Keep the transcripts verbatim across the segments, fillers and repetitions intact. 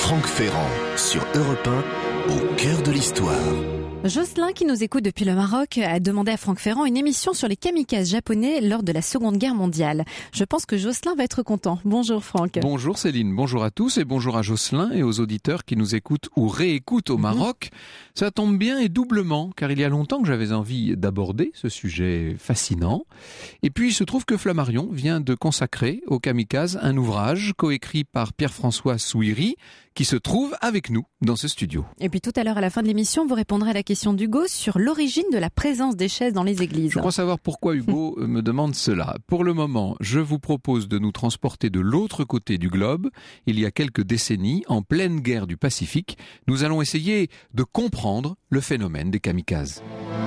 Franck Ferrand sur Europe un, au cœur de l'histoire. Jocelyn, qui nous écoute depuis le Maroc, a demandé à Franck Ferrand une émission sur les kamikazes japonais lors de la Seconde Guerre mondiale. Je pense que Jocelyn va être content. Bonjour Franck. Bonjour Céline, bonjour à tous et bonjour à Jocelyn et aux auditeurs qui nous écoutent ou réécoutent au Maroc. Mmh. Ça tombe bien et doublement, car il y a longtemps que j'avais envie d'aborder ce sujet fascinant. Et puis il se trouve que Flammarion vient de consacrer aux kamikazes un ouvrage coécrit par Pierre-François Souiri, qui se trouve avec nous dans ce studio. Et puis tout à l'heure, à la fin de l'émission, vous répondrez à la question d'Hugo sur l'origine de la présence des chaises dans les églises. Je crois savoir pourquoi Hugo me demande cela. Pour le moment, je vous propose de nous transporter de l'autre côté du globe. Il y a quelques décennies, en pleine guerre du Pacifique, nous allons essayer de comprendre le phénomène des kamikazes.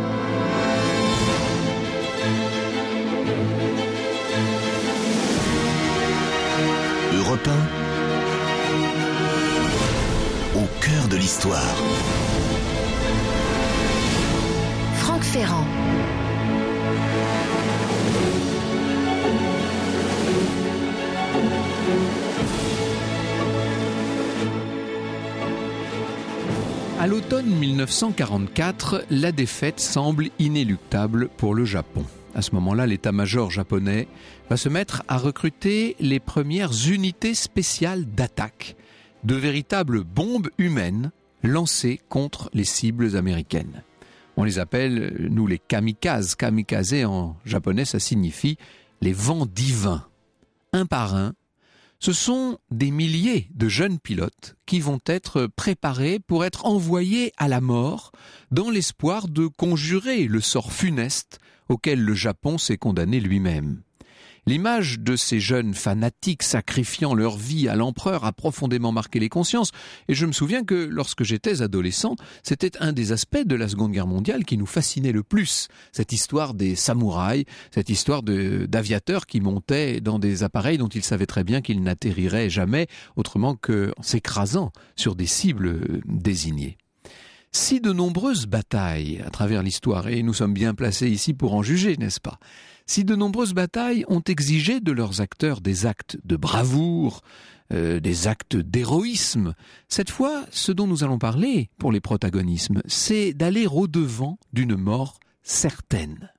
Europe un, au cœur de l'histoire. Franck Ferrand. À l'automne mille neuf cent quarante-quatre, la défaite semble inéluctable pour le Japon. À ce moment-là, l'état-major japonais va se mettre à recruter les premières unités spéciales d'attaque, de véritables bombes humaines lancées contre les cibles américaines. On les appelle, nous, les kamikazes. Kamikaze, en japonais, ça signifie les vents divins. Un par un, ce sont des milliers de jeunes pilotes qui vont être préparés pour être envoyés à la mort dans l'espoir de conjurer le sort funeste auquel le Japon s'est condamné lui-même. L'image de ces jeunes fanatiques sacrifiant leur vie à l'empereur a profondément marqué les consciences, et je me souviens que lorsque j'étais adolescent, c'était un des aspects de la Seconde Guerre mondiale qui nous fascinait le plus, cette histoire des samouraïs, cette histoire de, d'aviateurs qui montaient dans des appareils dont ils savaient très bien qu'ils n'atterriraient jamais autrement qu'en s'écrasant sur des cibles désignées. Si de nombreuses batailles à travers l'histoire, et nous sommes bien placés ici pour en juger, n'est-ce pas ? Si de nombreuses batailles ont exigé de leurs acteurs des actes de bravoure, euh, des actes d'héroïsme, cette fois, ce dont nous allons parler pour les protagonismes, c'est d'aller au-devant d'une mort certaine.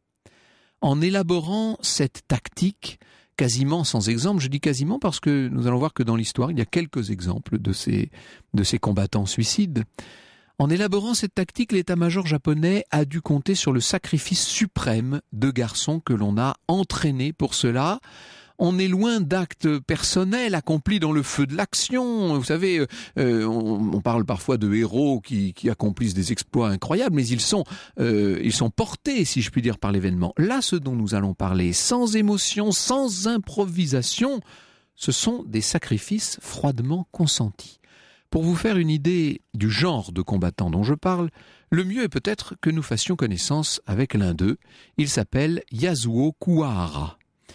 En élaborant cette tactique, quasiment sans exemple, je dis quasiment parce que nous allons voir que dans l'histoire, il y a quelques exemples de ces, de ces combattants suicides. En élaborant cette tactique, l'état-major japonais a dû compter sur le sacrifice suprême de garçons que l'on a entraînés pour cela. On est loin d'actes personnels accomplis dans le feu de l'action. Vous savez, euh, on, on parle parfois de héros qui, qui accomplissent des exploits incroyables, mais ils sont, euh, ils sont portés, si je puis dire, par l'événement. Là, ce dont nous allons parler, sans émotion, sans improvisation, ce sont des sacrifices froidement consentis. Pour vous faire une idée du genre de combattant dont je parle, le mieux est peut-être que nous fassions connaissance avec l'un d'eux. Il s'appelle Yasuo Kuwahara.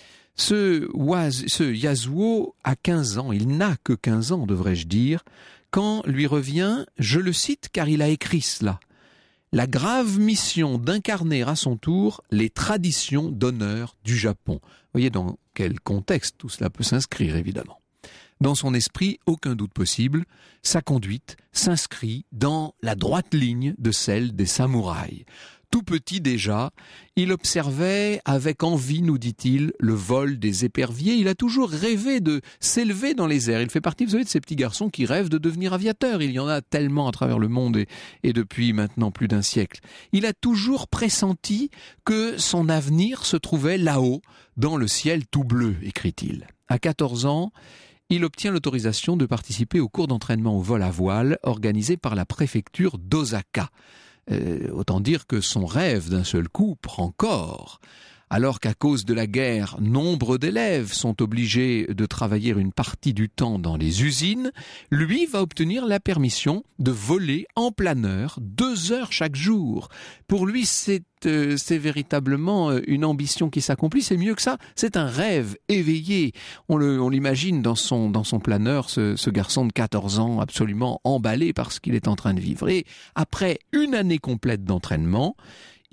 Ce, ce Yasuo a quinze ans, il n'a que quinze ans devrais-je dire, quand lui revient, je le cite car il a écrit cela, la grave mission d'incarner à son tour les traditions d'honneur du Japon. Vous voyez dans quel contexte tout cela peut s'inscrire évidemment. Dans son esprit, aucun doute possible, sa conduite s'inscrit dans la droite ligne de celle des samouraïs. Tout petit déjà, il observait avec envie, nous dit-il, le vol des éperviers. Il a toujours rêvé de s'élever dans les airs. Il fait partie, vous savez, de ces petits garçons qui rêvent de devenir aviateurs. Il y en a tellement à travers le monde et, et depuis maintenant plus d'un siècle. Il a toujours pressenti que son avenir se trouvait là-haut, dans le ciel tout bleu, écrit-il. À quatorze ans, il obtient l'autorisation de participer au cours d'entraînement au vol à voile organisé par la préfecture d'Osaka. Euh, autant dire que son rêve d'un seul coup prend corps. Alors qu'à cause de la guerre, nombre d'élèves sont obligés de travailler une partie du temps dans les usines, lui va obtenir la permission de voler en planeur deux heures chaque jour. Pour lui, c'est, euh, c'est véritablement une ambition qui s'accomplit, c'est mieux que ça, c'est un rêve éveillé. On, le, on l'imagine dans son, dans son planeur, ce, ce garçon de quatorze ans absolument emballé par ce qu'il est en train de vivre. Et après une année complète d'entraînement,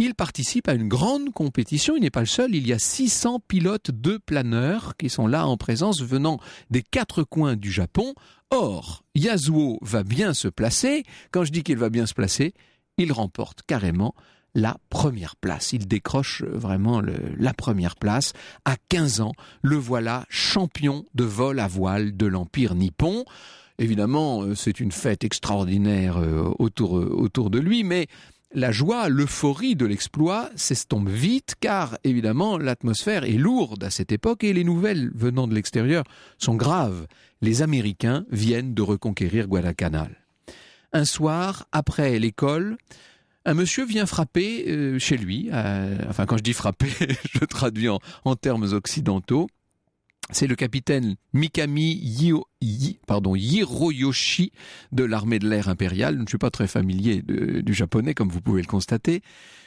il participe à une grande compétition. Il n'est pas le seul, il y a six cents pilotes de planeurs qui sont là en présence venant des quatre coins du Japon. Or, Yasuo va bien se placer. Quand je dis qu'il va bien se placer, il remporte carrément la première place. Il décroche vraiment le, la première place. À quinze ans, le voilà champion de vol à voile de l'Empire nippon. Évidemment, c'est une fête extraordinaire autour, autour de lui, mais la joie, l'euphorie de l'exploit s'estompe vite, car évidemment l'atmosphère est lourde à cette époque et les nouvelles venant de l'extérieur sont graves. Les Américains viennent de reconquérir Guadalcanal. Un soir, après l'école, un monsieur vient frapper euh, chez lui. Euh, enfin, quand je dis frapper, je traduis en, en termes occidentaux. C'est le capitaine Mikami Yio, Yi, pardon, Hiroyoshi de l'armée de l'air impériale. Je ne suis pas très familier de, du japonais, comme vous pouvez le constater.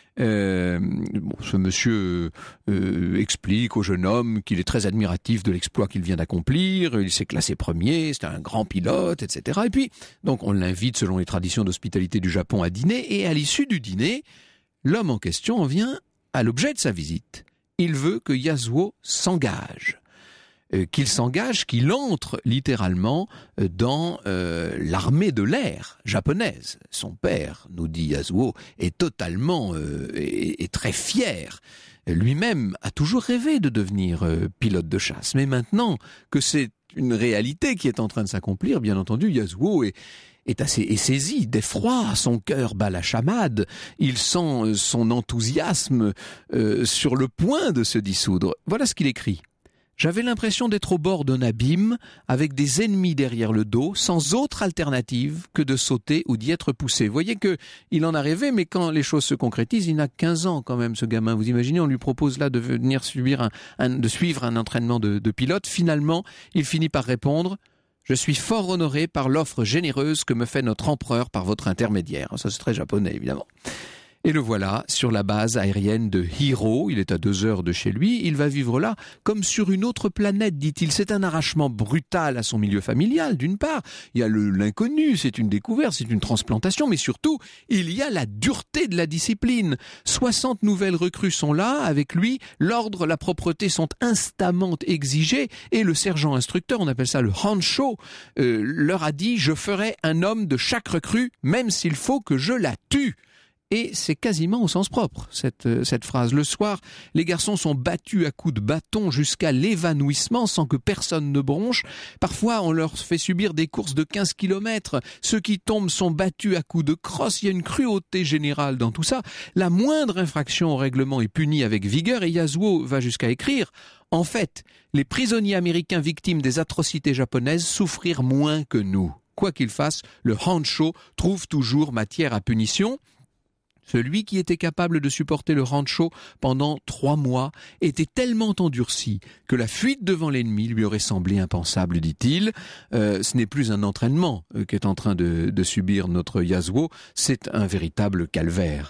Euh, bon, ce monsieur euh, explique au jeune homme qu'il est très admiratif de l'exploit qu'il vient d'accomplir. Il s'est classé premier, c'est un grand pilote, et cetera. Et puis, donc, on l'invite selon les traditions d'hospitalité du Japon à dîner. Et à l'issue du dîner, l'homme en question en vient à l'objet de sa visite. Il veut que Yasuo s'engage. Euh, qu'il s'engage, qu'il entre littéralement euh, dans euh, l'armée de l'air japonaise. Son père, nous dit Yasuo, est totalement euh, et, et très fier. Lui-même a toujours rêvé de devenir euh, pilote de chasse. Mais maintenant que c'est une réalité qui est en train de s'accomplir, bien entendu, Yasuo est est assez est saisi d'effroi, son cœur bat la chamade, il sent son enthousiasme euh, sur le point de se dissoudre. Voilà ce qu'il écrit. J'avais l'impression d'être au bord d'un abîme, avec des ennemis derrière le dos, sans autre alternative que de sauter ou d'y être poussé. Vous voyez que il en a rêvé, mais quand les choses se concrétisent, il n'a quinze ans quand même, ce gamin. Vous imaginez, on lui propose là de venir subir un, un, de suivre un entraînement de, de pilote. Finalement, il finit par répondre « Je suis fort honoré par l'offre généreuse que me fait notre empereur par votre intermédiaire. » Ça, c'est très japonais, évidemment. Et le voilà sur la base aérienne de Hiro, il est à deux heures de chez lui, il va vivre là comme sur une autre planète, dit-il. C'est un arrachement brutal à son milieu familial, d'une part. Il y a le, l'inconnu, c'est une découverte, c'est une transplantation, mais surtout, il y a la dureté de la discipline. soixante nouvelles recrues sont là, avec lui, l'ordre, la propreté sont instamment exigés, et le sergent instructeur, on appelle ça le Hansho, euh, leur a dit « Je ferai un homme de chaque recrue, même s'il faut que je la tue ». Et c'est quasiment au sens propre, cette, cette phrase. Le soir, les garçons sont battus à coups de bâton jusqu'à l'évanouissement sans que personne ne bronche. Parfois, on leur fait subir des courses de quinze kilomètres. Ceux qui tombent sont battus à coups de crosse. Il y a une cruauté générale dans tout ça. La moindre infraction au règlement est punie avec vigueur et Yasuo va jusqu'à écrire « En fait, les prisonniers américains victimes des atrocités japonaises souffrirent moins que nous. Quoi qu'ils fassent, le Hansho trouve toujours matière à punition. » Celui qui était capable de supporter le rancho pendant trois mois était tellement endurci que la fuite devant l'ennemi lui aurait semblé impensable, dit-il. Euh, ce n'est plus un entraînement euh, qu'est en train de, de subir notre Yasuo, c'est un véritable calvaire.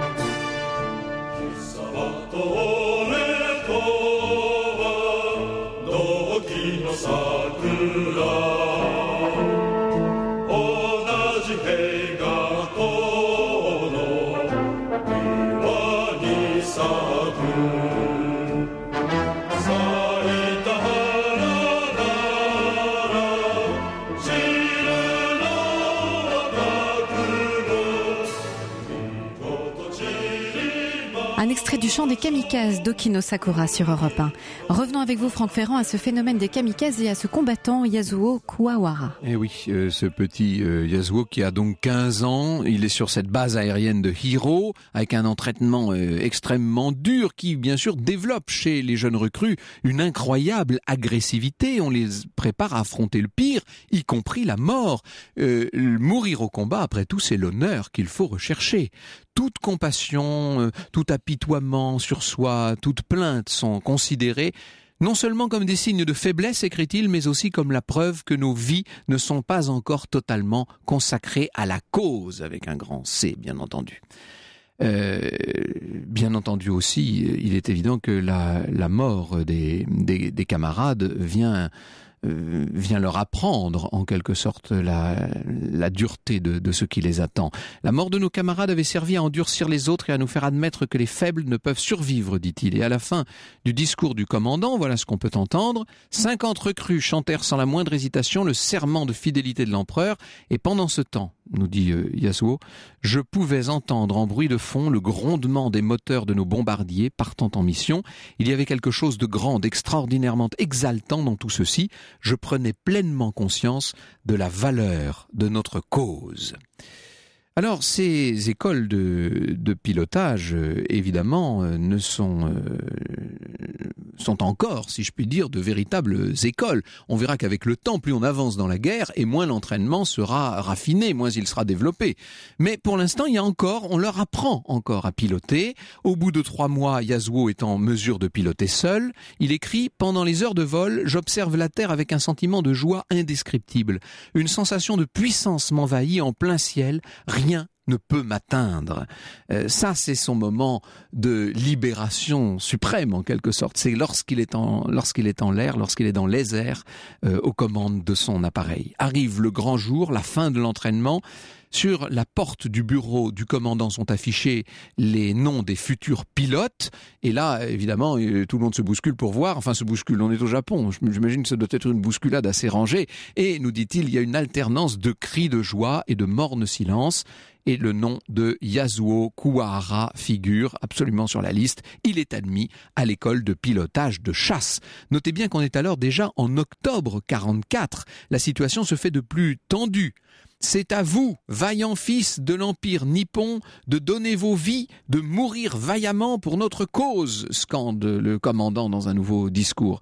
Un extrait du chant des kamikazes d'Okino Sakura sur Europe un. Revenons avec vous, Franck Ferrand, à ce phénomène des kamikazes et à ce combattant Yasuo Kuwahara. Eh oui, euh, ce petit euh, Yasuo qui a donc quinze ans, il est sur cette base aérienne de Hiro, avec un entraînement euh, extrêmement dur qui, bien sûr, développe chez les jeunes recrues une incroyable agressivité. On les prépare à affronter le pire, y compris la mort. Euh, mourir au combat, après tout, c'est l'honneur qu'il faut rechercher. Toute compassion, euh, tout apitoiement sur soi, toute plainte sont considérées non seulement comme des signes de faiblesse, écrit-il, mais aussi comme la preuve que nos vies ne sont pas encore totalement consacrées à la cause, avec un grand C, bien entendu. Euh, bien entendu aussi, il est évident que la, la mort des, des, des camarades vient euh, vient leur apprendre en quelque sorte la, la dureté de, de ce qui les attend. La mort de nos camarades avait servi à endurcir les autres et à nous faire admettre que les faibles ne peuvent survivre, dit-il. Et à la fin du discours du commandant, voilà ce qu'on peut entendre. cinquante recrues chantèrent sans la moindre hésitation le serment de fidélité de l'empereur, et pendant ce temps, nous dit euh, Yasuo, je pouvais entendre en bruit de fond le grondement des moteurs de nos bombardiers partant en mission. Il y avait quelque chose de grand, d'extraordinairement exaltant dans tout ceci. Je prenais pleinement conscience de la valeur de notre cause. Alors, ces écoles de, de pilotage, euh, évidemment, euh, ne sont, euh, sont encore, si je puis dire, de véritables écoles. On verra qu'avec le temps, plus on avance dans la guerre, et moins l'entraînement sera raffiné, moins il sera développé. Mais pour l'instant, il y a encore, on leur apprend encore à piloter. Au bout de trois mois, Yasuo est en mesure de piloter seul. Il écrit « Pendant les heures de vol, j'observe la Terre avec un sentiment de joie indescriptible. Une sensation de puissance m'envahit en plein ciel. Rien ne peut m'atteindre. Euh, ça, c'est son moment de libération suprême, en quelque sorte. C'est lorsqu'il est en, lorsqu'il est en l'air, lorsqu'il est dans les airs, euh, aux commandes de son appareil. Arrive le grand jour, la fin de l'entraînement. Sur la porte du bureau du commandant sont affichés les noms des futurs pilotes. Et là, évidemment, tout le monde se bouscule pour voir. Enfin, se bouscule, on est au Japon. J'imagine que ça doit être une bousculade assez rangée. Et, nous dit-il, il y a une alternance de cris de joie et de morne silence. Et le nom de Yasuo Kuwahara figure absolument sur la liste. Il est admis à l'école de pilotage de chasse. Notez bien qu'on est alors déjà en octobre quarante-quatre. La situation se fait de plus tendue. C'est à vous, vaillants fils de l'Empire nippon, de donner vos vies, de mourir vaillamment pour notre cause, scande le commandant dans un nouveau discours.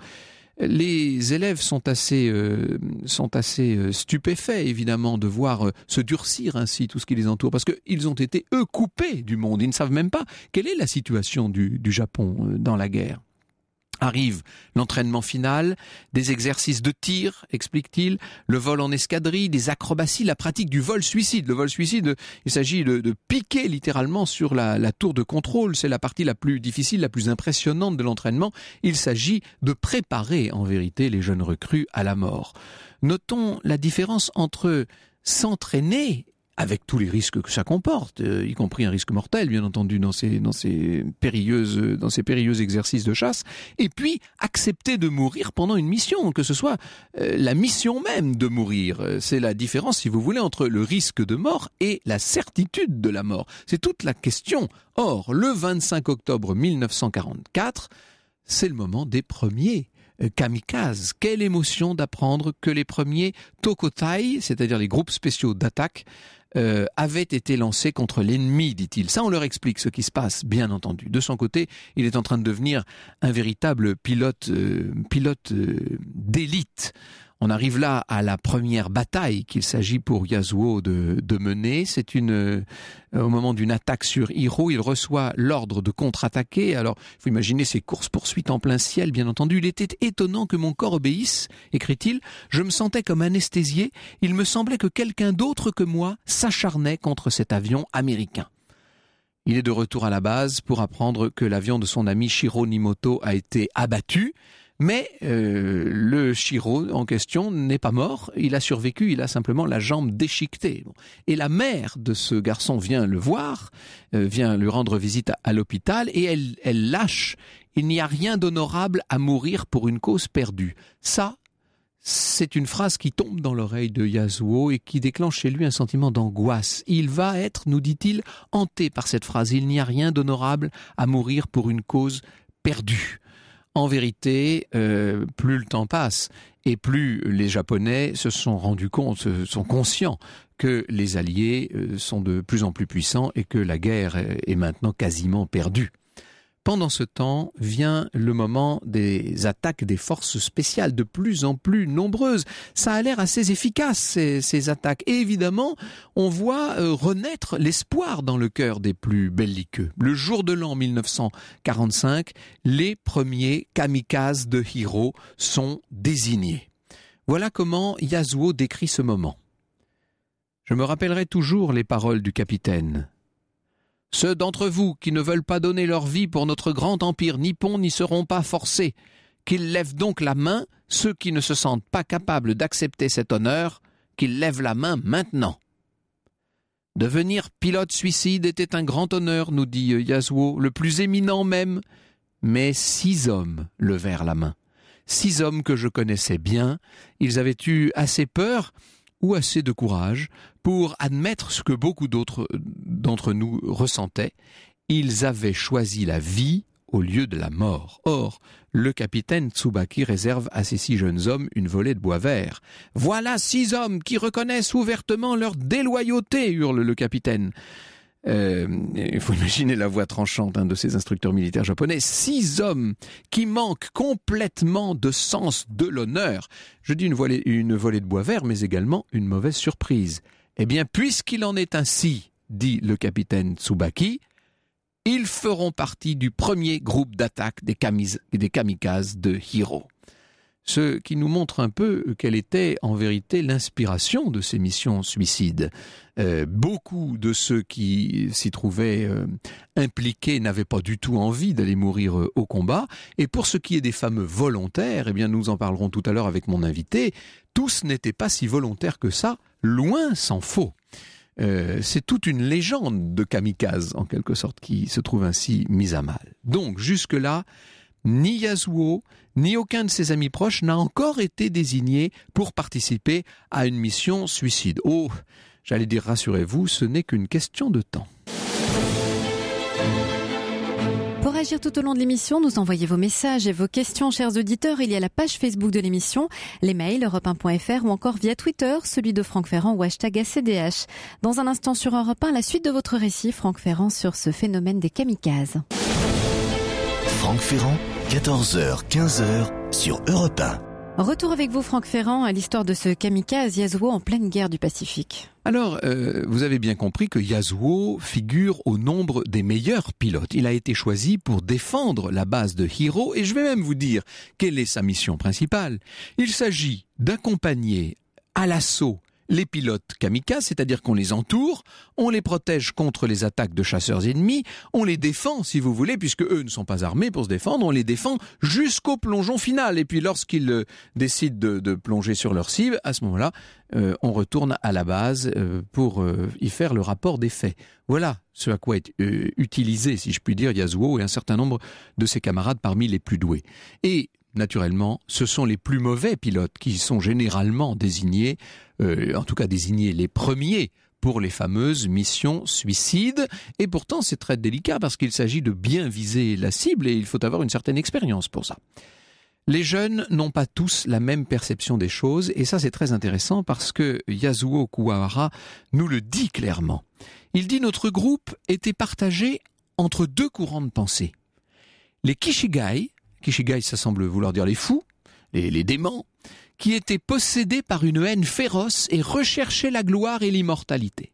Les élèves sont assez, euh, sont assez euh, stupéfaits, évidemment, de voir euh, se durcir ainsi tout ce qui les entoure, parce qu'ils ont été, eux, coupés du monde. Ils ne savent même pas quelle est la situation du, du Japon euh, dans la guerre. Arrive l'entraînement final, des exercices de tir, explique-t-il, le vol en escadrille, des acrobaties, la pratique du vol suicide. Le vol suicide, il s'agit de, de piquer littéralement sur la, la tour de contrôle. C'est la partie la plus difficile, la plus impressionnante de l'entraînement. Il s'agit de préparer en vérité les jeunes recrues à la mort. Notons la différence entre s'entraîner avec tous les risques que ça comporte, euh, y compris un risque mortel, bien entendu, dans ces, dans ces périlleuses, dans ces périlleux exercices de chasse, et puis accepter de mourir pendant une mission, que ce soit euh, la mission même de mourir. C'est la différence, si vous voulez, entre le risque de mort et la certitude de la mort. C'est toute la question. Or, le vingt-cinq octobre mille neuf cent quarante-quatre, c'est le moment des premiers kamikazes. Quelle émotion d'apprendre que les premiers Tokotai, c'est-à-dire les groupes spéciaux d'attaque, Euh, avait été lancé contre l'ennemi, dit-il. Ça, on leur explique ce qui se passe, bien entendu. De son côté, il est en train de devenir un véritable pilote, euh, pilote euh, d'élite. On arrive là à la première bataille qu'il s'agit pour Yasuo de, de mener. C'est une, euh, au moment d'une attaque sur Hiro, il reçoit l'ordre de contre-attaquer. Alors, il faut imaginer ces courses-poursuites en plein ciel, bien entendu. Il était étonnant que mon corps obéisse, écrit-il. Je me sentais comme anesthésié. Il me semblait que quelqu'un d'autre que moi s'acharnait contre cet avion américain. Il est de retour à la base pour apprendre que l'avion de son ami Shiro Nimoto a été abattu. Mais euh, le Shiro en question n'est pas mort, il a survécu, il a simplement la jambe déchiquetée. Et la mère de ce garçon vient le voir, euh, vient lui rendre visite à, à l'hôpital, et elle, elle lâche « Il n'y a rien d'honorable à mourir pour une cause perdue ». Ça, c'est une phrase qui tombe dans l'oreille de Yasuo et qui déclenche chez lui un sentiment d'angoisse. Il va être, nous dit-il, hanté par cette phrase « Il n'y a rien d'honorable à mourir pour une cause perdue ». En vérité, euh, plus le temps passe et plus les Japonais se sont rendus compte, sont conscients que les Alliés sont de plus en plus puissants et que la guerre est maintenant quasiment perdue. Pendant ce temps, vient le moment des attaques des forces spéciales, de plus en plus nombreuses. Ça a l'air assez efficace, ces, ces attaques. Et évidemment, on voit euh, renaître l'espoir dans le cœur des plus belliqueux. Le jour de l'an mille neuf cent quarante-cinq, les premiers kamikazes de Hiro sont désignés. Voilà comment Yasuo décrit ce moment. Je me rappellerai toujours les paroles du capitaine. Ceux d'entre vous qui ne veulent pas donner leur vie pour notre grand empire nippon n'y seront pas forcés. Qu'ils lèvent donc la main Ceux qui ne se sentent pas capables d'accepter cet honneur, qu'ils lèvent la main maintenant. Devenir pilote suicide était un grand honneur, nous dit Yasuo, le plus éminent même. Mais six hommes levèrent la main. Six hommes que je connaissais bien. Ils avaient eu assez peur ou assez de courage pour admettre ce que beaucoup d'autres d'entre nous ressentaient. Ils avaient choisi la vie au lieu de la mort. Or, le capitaine Tsubaki réserve à ces six jeunes hommes une volée de bois vert. « Voilà six hommes qui reconnaissent ouvertement leur déloyauté !» hurle le capitaine. Euh, il faut imaginer la voix tranchante hein, de ces instructeurs militaires japonais. Six hommes qui manquent complètement de sens de l'honneur. Je dis une volée, une volée de bois vert, mais également une mauvaise surprise. Eh bien, puisqu'il en est ainsi, dit le capitaine Tsubaki, ils feront partie du premier groupe d'attaque des, kamis- des kamikazes de Hiro. Ce qui nous montre un peu quelle était en vérité l'inspiration de ces missions suicides. Euh, beaucoup de ceux qui s'y trouvaient euh, impliqués n'avaient pas du tout envie d'aller mourir euh, au combat. Et pour ce qui est des fameux volontaires, eh bien nous en parlerons tout à l'heure avec mon invité, tous n'étaient pas si volontaires que ça, loin s'en faut. Euh, c'est toute une légende de kamikaze, en quelque sorte, qui se trouve ainsi mise à mal. Donc, jusque-là, ni Yasuo, ni aucun de ses amis proches n'a encore été désigné pour participer à une mission suicide. Oh, j'allais dire, rassurez-vous, ce n'est qu'une question de temps. Pour agir tout au long de l'émission, nous envoyez vos messages et vos questions, chers auditeurs. Il y a la page Facebook de l'émission, les mails europe un point f r ou encore via Twitter, celui de Franck Ferrand ou hashtag A C D H. Dans un instant sur Europe un, la suite de votre récit, Franck Ferrand, sur ce phénomène des kamikazes. Franck Ferrand, quatorze heures quinze sur Europe un. Retour avec vous, Franck Ferrand, à l'histoire de ce kamikaze Yasuo en pleine guerre du Pacifique. Alors, euh, vous avez bien compris que Yasuo figure au nombre des meilleurs pilotes. Il a été choisi pour défendre la base de Hiro et je vais même vous dire quelle est sa mission principale. Il s'agit d'accompagner à l'assaut les pilotes kamikazes, c'est-à-dire qu'on les entoure, on les protège contre les attaques de chasseurs ennemis, on les défend, si vous voulez, puisque eux ne sont pas armés pour se défendre, on les défend jusqu'au plongeon final. Et puis lorsqu'ils euh, décident de, de plonger sur leur cible, à ce moment-là, euh, on retourne à la base euh, pour euh, y faire le rapport des faits. Voilà ce à quoi est euh, utilisé, si je puis dire, Yasuo et un certain nombre de ses camarades parmi les plus doués. Et naturellement, ce sont les plus mauvais pilotes qui sont généralement désignés, euh, en tout cas désignés les premiers pour les fameuses missions suicides. Et pourtant, c'est très délicat parce qu'il s'agit de bien viser la cible et il faut avoir une certaine expérience pour ça. Les jeunes n'ont pas tous la même perception des choses et ça c'est très intéressant parce que Yasuo Kuwahara nous le dit clairement. Il dit « Notre groupe était partagé entre deux courants de pensée. Les Kishigai », Kishigai, ça semble vouloir dire les fous, les, les déments, qui étaient possédés par une haine féroce et recherchaient la gloire et l'immortalité.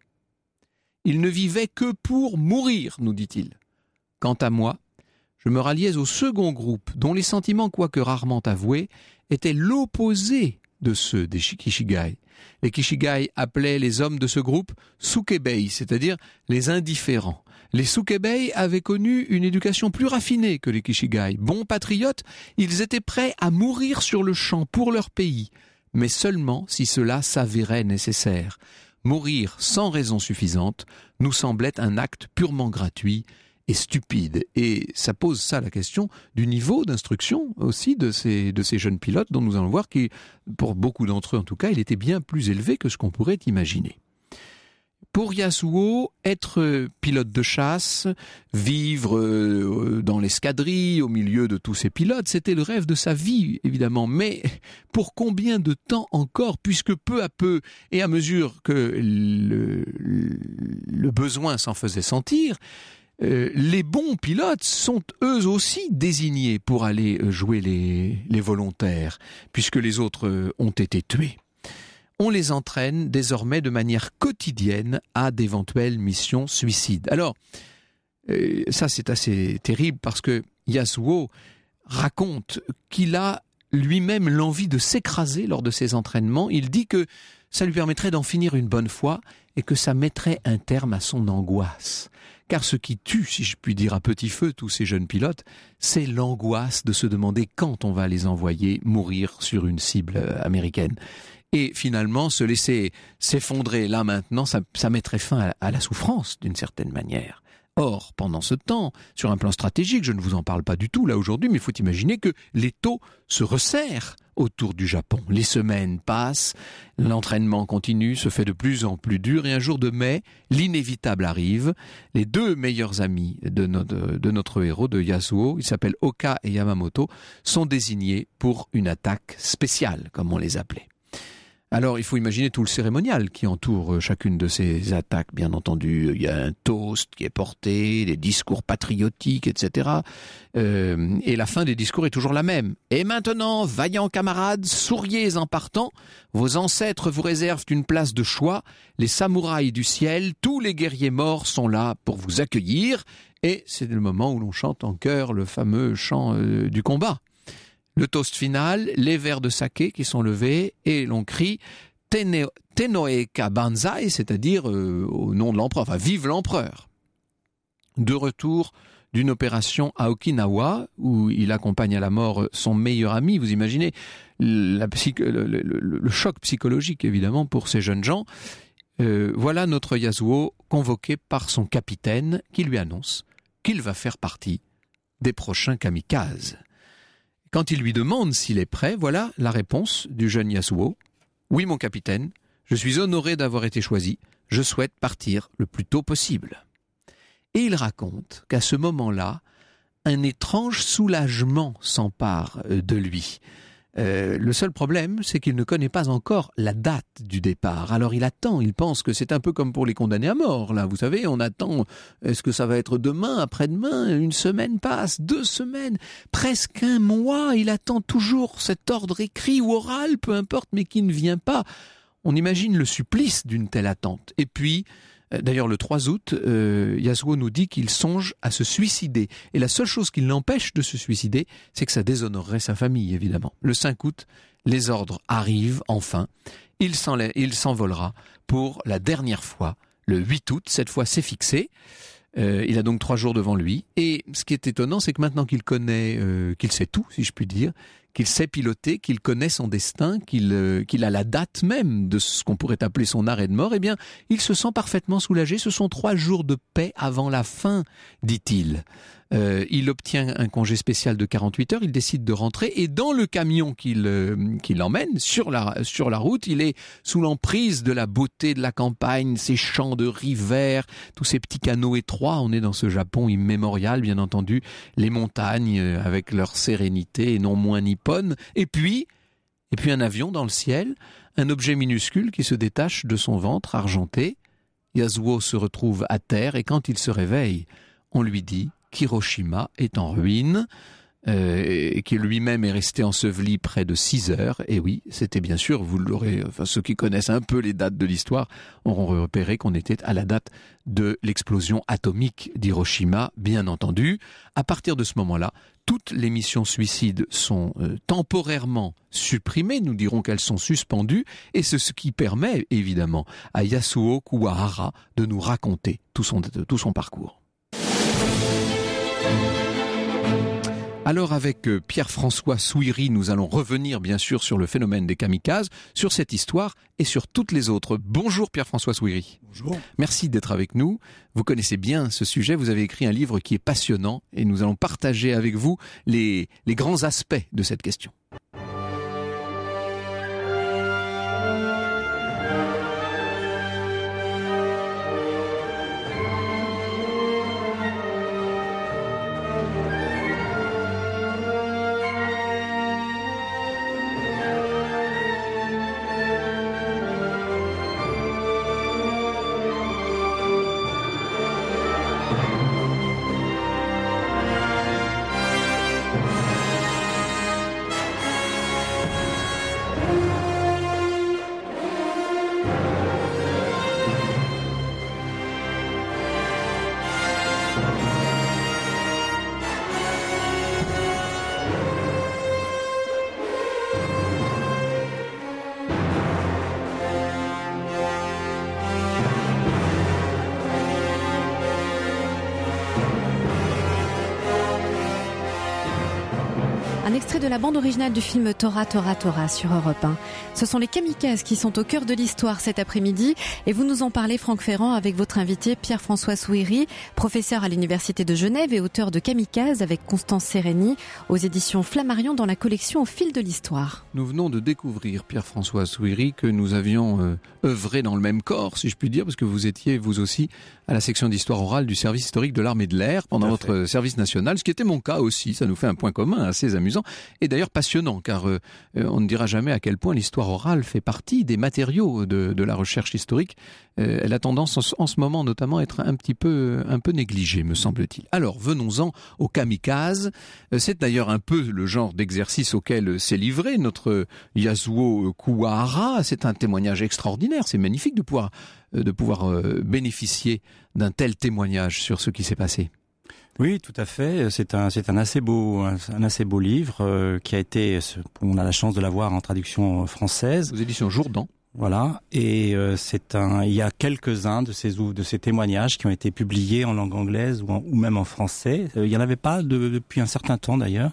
Ils ne vivaient que pour mourir, nous dit-il. Quant à moi, je me ralliais au second groupe, dont les sentiments, quoique rarement avoués, étaient l'opposé de ceux des Kishigai. Les Kishigai appelaient les hommes de ce groupe Sukebei, c'est-à-dire les indifférents. Les Sukebei avaient connu une éducation plus raffinée que les Kishigai. Bons patriotes, ils étaient prêts à mourir sur le champ pour leur pays, mais seulement si cela s'avérait nécessaire. Mourir sans raison suffisante nous semblait un acte purement gratuit et stupide. Et ça pose ça la question du niveau d'instruction aussi de ces, de ces jeunes pilotes dont nous allons voir qui, pour beaucoup d'entre eux en tout cas, il était bien plus élevé que ce qu'on pourrait imaginer. Pour Yasuo, être pilote de chasse, vivre dans l'escadrille au milieu de tous ces pilotes, c'était le rêve de sa vie, évidemment. Mais pour combien de temps encore, puisque peu à peu, et à mesure que le, le besoin s'en faisait sentir, euh, les bons pilotes sont eux aussi désignés pour aller jouer les, les volontaires, puisque les autres ont été tués. On les entraîne désormais de manière quotidienne à d'éventuelles missions suicides. Alors, euh, ça c'est assez terrible parce que Yasuo raconte qu'il a lui-même l'envie de s'écraser lors de ses entraînements. Il dit que ça lui permettrait d'en finir une bonne fois et que ça mettrait un terme à son angoisse. Car ce qui tue, si je puis dire à petit feu, tous ces jeunes pilotes, c'est l'angoisse de se demander quand on va les envoyer mourir sur une cible américaine. Et finalement, se laisser s'effondrer là maintenant, ça, ça mettrait fin à, à la souffrance d'une certaine manière. Or, pendant ce temps, sur un plan stratégique, je ne vous en parle pas du tout là aujourd'hui, mais il faut imaginer que l'étau se resserre autour du Japon. Les semaines passent, l'entraînement continue, se fait de plus en plus dur, et un jour de mai, l'inévitable arrive. Les deux meilleurs amis de notre, de notre héros, de Yasuo, ils s'appellent Oka et Yamamoto, sont désignés pour une attaque spéciale, comme on les appelait. Alors, il faut imaginer tout le cérémonial qui entoure chacune de ces attaques. Bien entendu, il y a un toast qui est porté, des discours patriotiques, et cetera. Euh, et la fin des discours est toujours la même. Et maintenant, vaillants camarades, souriez en partant. Vos ancêtres vous réservent une place de choix. Les samouraïs du ciel, tous les guerriers morts sont là pour vous accueillir. Et c'est le moment où l'on chante en chœur le fameux chant euh, du combat. Le toast final, les verres de saké qui sont levés et l'on crie Tene, Tenoeka Banzai, c'est-à-dire euh, au nom de l'empereur, enfin vive l'empereur. De retour d'une opération à Okinawa où il accompagne à la mort son meilleur ami, vous imaginez la psych- le, le, le, le choc psychologique évidemment pour ces jeunes gens. Euh, voilà notre Yasuo convoqué par son capitaine qui lui annonce qu'il va faire partie des prochains kamikazes. Quand il lui demande s'il est prêt, voilà la réponse du jeune Yasuo. « Oui, mon capitaine, je suis honoré d'avoir été choisi. Je souhaite partir le plus tôt possible. » Et il raconte qu'à ce moment-là, un étrange soulagement s'empare de lui. Euh, le seul problème, c'est qu'il ne connaît pas encore la date du départ. Alors il attend, il pense que c'est un peu comme pour les condamnés à mort. Là, vous savez, on attend, est-ce que ça va être demain, après-demain, une semaine passe, deux semaines, presque un mois. Il attend toujours cet ordre écrit ou oral, peu importe, mais qui ne vient pas. On imagine le supplice d'une telle attente. Et puis, d'ailleurs, le trois août, euh, Yasuo nous dit qu'il songe à se suicider. Et la seule chose qui l'empêche de se suicider, c'est que ça déshonorerait sa famille, évidemment. Le cinq août, les ordres arrivent, enfin. Il, s'en, il s'envolera pour la dernière fois, le huit août. Cette fois, c'est fixé. Euh, il a donc trois jours devant lui. Et ce qui est étonnant, c'est que maintenant qu'il connaît, euh, qu'il sait tout, si je puis dire, qu'il sait piloter, qu'il connaît son destin, qu'il, euh, qu'il a la date même de ce qu'on pourrait appeler son arrêt de mort, eh bien, il se sent parfaitement soulagé. Ce sont trois jours de paix avant la fin, dit-il. Euh, il obtient un congé spécial de quarante-huit heures, il décide de rentrer et dans le camion qu'il, euh, qu'il emmène sur la, sur la route, il est sous l'emprise de la beauté de la campagne, ces champs de riz verts, tous ces petits canaux étroits. On est dans ce Japon immémorial, bien entendu, les montagnes euh, avec leur sérénité et non moins nippone. Et puis, et puis un avion dans le ciel, un objet minuscule qui se détache de son ventre argenté. Yasuo se retrouve à terre et quand il se réveille, on lui dit qu'Hiroshima est en ruine, euh, et qui lui-même est resté enseveli près de six heures. Et oui, c'était bien sûr, vous l'aurez, enfin ceux qui connaissent un peu les dates de l'histoire auront repéré qu'on était à la date de l'explosion atomique d'Hiroshima, bien entendu. À partir de ce moment-là, toutes les missions suicides sont euh, temporairement supprimées, nous dirons qu'elles sont suspendues, et c'est ce qui permet évidemment à Yasuo Kuwahara de nous raconter tout son, tout son parcours. Alors avec Pierre-François Souiri, nous allons revenir bien sûr sur le phénomène des kamikazes, sur cette histoire et sur toutes les autres. Bonjour Pierre-François Souiri. Bonjour. Merci d'être avec nous. Vous connaissez bien ce sujet, vous avez écrit un livre qui est passionnant et nous allons partager avec vous les, les grands aspects de cette question. Un extrait de la bande originale du film Tora, Tora, Tora sur Europe un. Ce sont les kamikazes qui sont au cœur de l'histoire cet après-midi et vous nous en parlez, Franck Ferrand, avec votre invité Pierre-François Souiri, professeur à l'Université de Genève et auteur de Kamikaze avec Constance Sereni aux éditions Flammarion dans la collection Au fil de l'histoire. Nous venons de découvrir, Pierre-François Souiri, que nous avions euh, œuvré dans le même corps, si je puis dire, parce que vous étiez vous aussi à la section d'histoire orale du service historique de l'armée de l'air pendant votre service national, ce qui était mon cas aussi. Ça nous fait un point commun assez amusant et d'ailleurs passionnant, car euh, on ne dira jamais à quel point l'histoire orale fait partie des matériaux de, de la recherche historique. Euh, elle a tendance en, en ce moment notamment à être un petit peu, un peu négligée, me semble-t-il. Alors venons-en au kamikaze. C'est d'ailleurs un peu le genre d'exercice auquel s'est livré notre Yasuo Kuwahara. C'est un témoignage extraordinaire. C'est magnifique de pouvoir, de pouvoir euh, bénéficier d'un tel témoignage sur ce qui s'est passé. Oui, tout à fait. C'est un, c'est un assez beau, un, un assez beau livre euh, qui a été, on a la chance de l'avoir en traduction française. Aux éditions Jourdan. Voilà. Et euh, c'est un, il y a quelques-uns de ces de ces témoignages qui ont été publiés en langue anglaise ou, en, ou même en français. Euh, il y en avait pas de, depuis un certain temps d'ailleurs.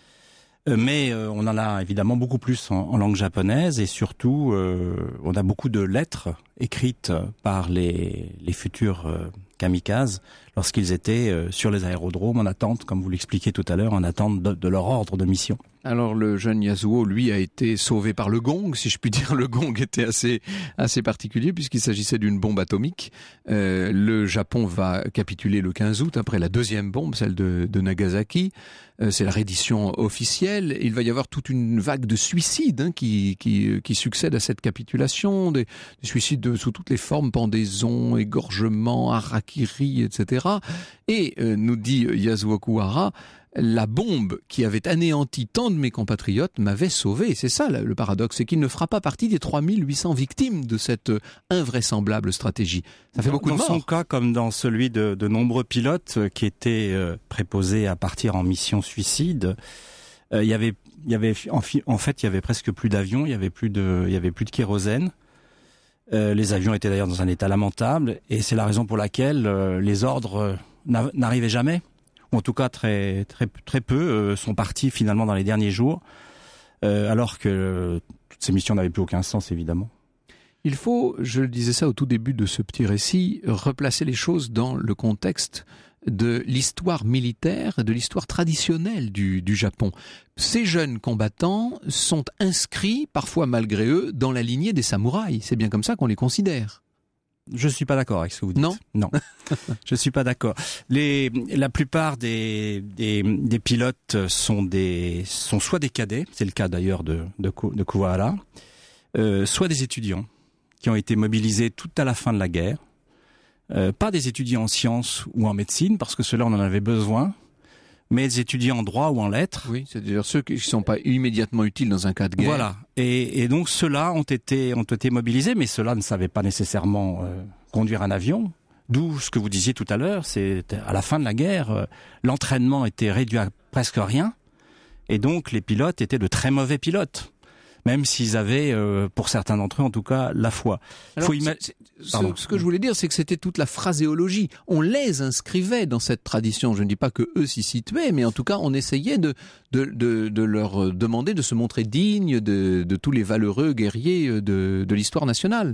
Euh, mais euh, on en a évidemment beaucoup plus en, en langue japonaise et surtout, euh, on a beaucoup de lettres écrites par les, les futurs euh, kamikazes lorsqu'ils étaient euh, sur les aérodromes en attente, comme vous l'expliquiez tout à l'heure, en attente de, de leur ordre de mission. Alors le jeune Yasuo, lui, a été sauvé par le gong, si je puis dire. Le gong était assez assez particulier puisqu'il s'agissait d'une bombe atomique. Euh, le Japon va capituler le quinze août après la deuxième bombe, celle de, de Nagasaki. Euh, c'est la reddition officielle. Il va y avoir toute une vague de suicides hein, qui, qui qui succède à cette capitulation, des, des suicides de, sous toutes les formes, pendaison, égorgement, harakiri, et cetera. Et euh, nous dit Yasuo Kuwahara, la bombe qui avait anéanti tant de mes compatriotes m'avait sauvé. C'est ça le paradoxe, c'est qu'il ne fera pas partie des trois mille huit cents victimes de cette invraisemblable stratégie. Ça fait dans, beaucoup de morts. Dans son cas, comme dans celui de, de nombreux pilotes qui étaient euh, préposés à partir en mission suicide, euh, il y avait, il y avait, en, en fait, il y avait presque plus d'avions, il y avait plus de, il y avait plus de kérosène. Euh, les avions étaient d'ailleurs dans un état lamentable, et c'est la raison pour laquelle euh, les ordres euh, n'arrivaient jamais. Ou en tout cas très très très peu euh, sont partis finalement dans les derniers jours, euh, alors que euh, toutes ces missions n'avaient plus aucun sens évidemment. Il faut, je disais ça au tout début de ce petit récit, replacer les choses dans le contexte de l'histoire militaire, de l'histoire traditionnelle du, du Japon. Ces jeunes combattants sont inscrits, parfois malgré eux, dans la lignée des samouraïs. C'est bien comme ça qu'on les considère. Je suis pas d'accord avec ce que vous dites. Non, non, je suis pas d'accord. Les, la plupart des, des, des pilotes sont des, sont soit des cadets, c'est le cas d'ailleurs de, de, de Kuwahara, euh, soit des étudiants qui ont été mobilisés tout à la fin de la guerre. Euh, pas des étudiants en sciences ou en médecine, parce que ceux-là on en avait besoin, mais des étudiants en droit ou en lettres. Oui, c'est-à-dire ceux qui ne sont pas immédiatement utiles dans un cas de guerre. Voilà. Et, et donc ceux-là ont été, ont été mobilisés, mais ceux-là ne savaient pas nécessairement euh, conduire un avion. D'où ce que vous disiez tout à l'heure, c'est à la fin de la guerre, euh, l'entraînement était réduit à presque rien, et donc les pilotes étaient de très mauvais pilotes. Même s'ils avaient, euh, pour certains d'entre eux en tout cas, la foi. Alors, Faut ima- c'est, c'est, ce, ce que je voulais dire, c'est que c'était toute la phraséologie. On les inscrivait dans cette tradition. Je ne dis pas que eux s'y situaient, mais en tout cas, on essayait de, de, de, de leur demander de se montrer dignes de, de tous les valeureux guerriers de, de l'histoire nationale.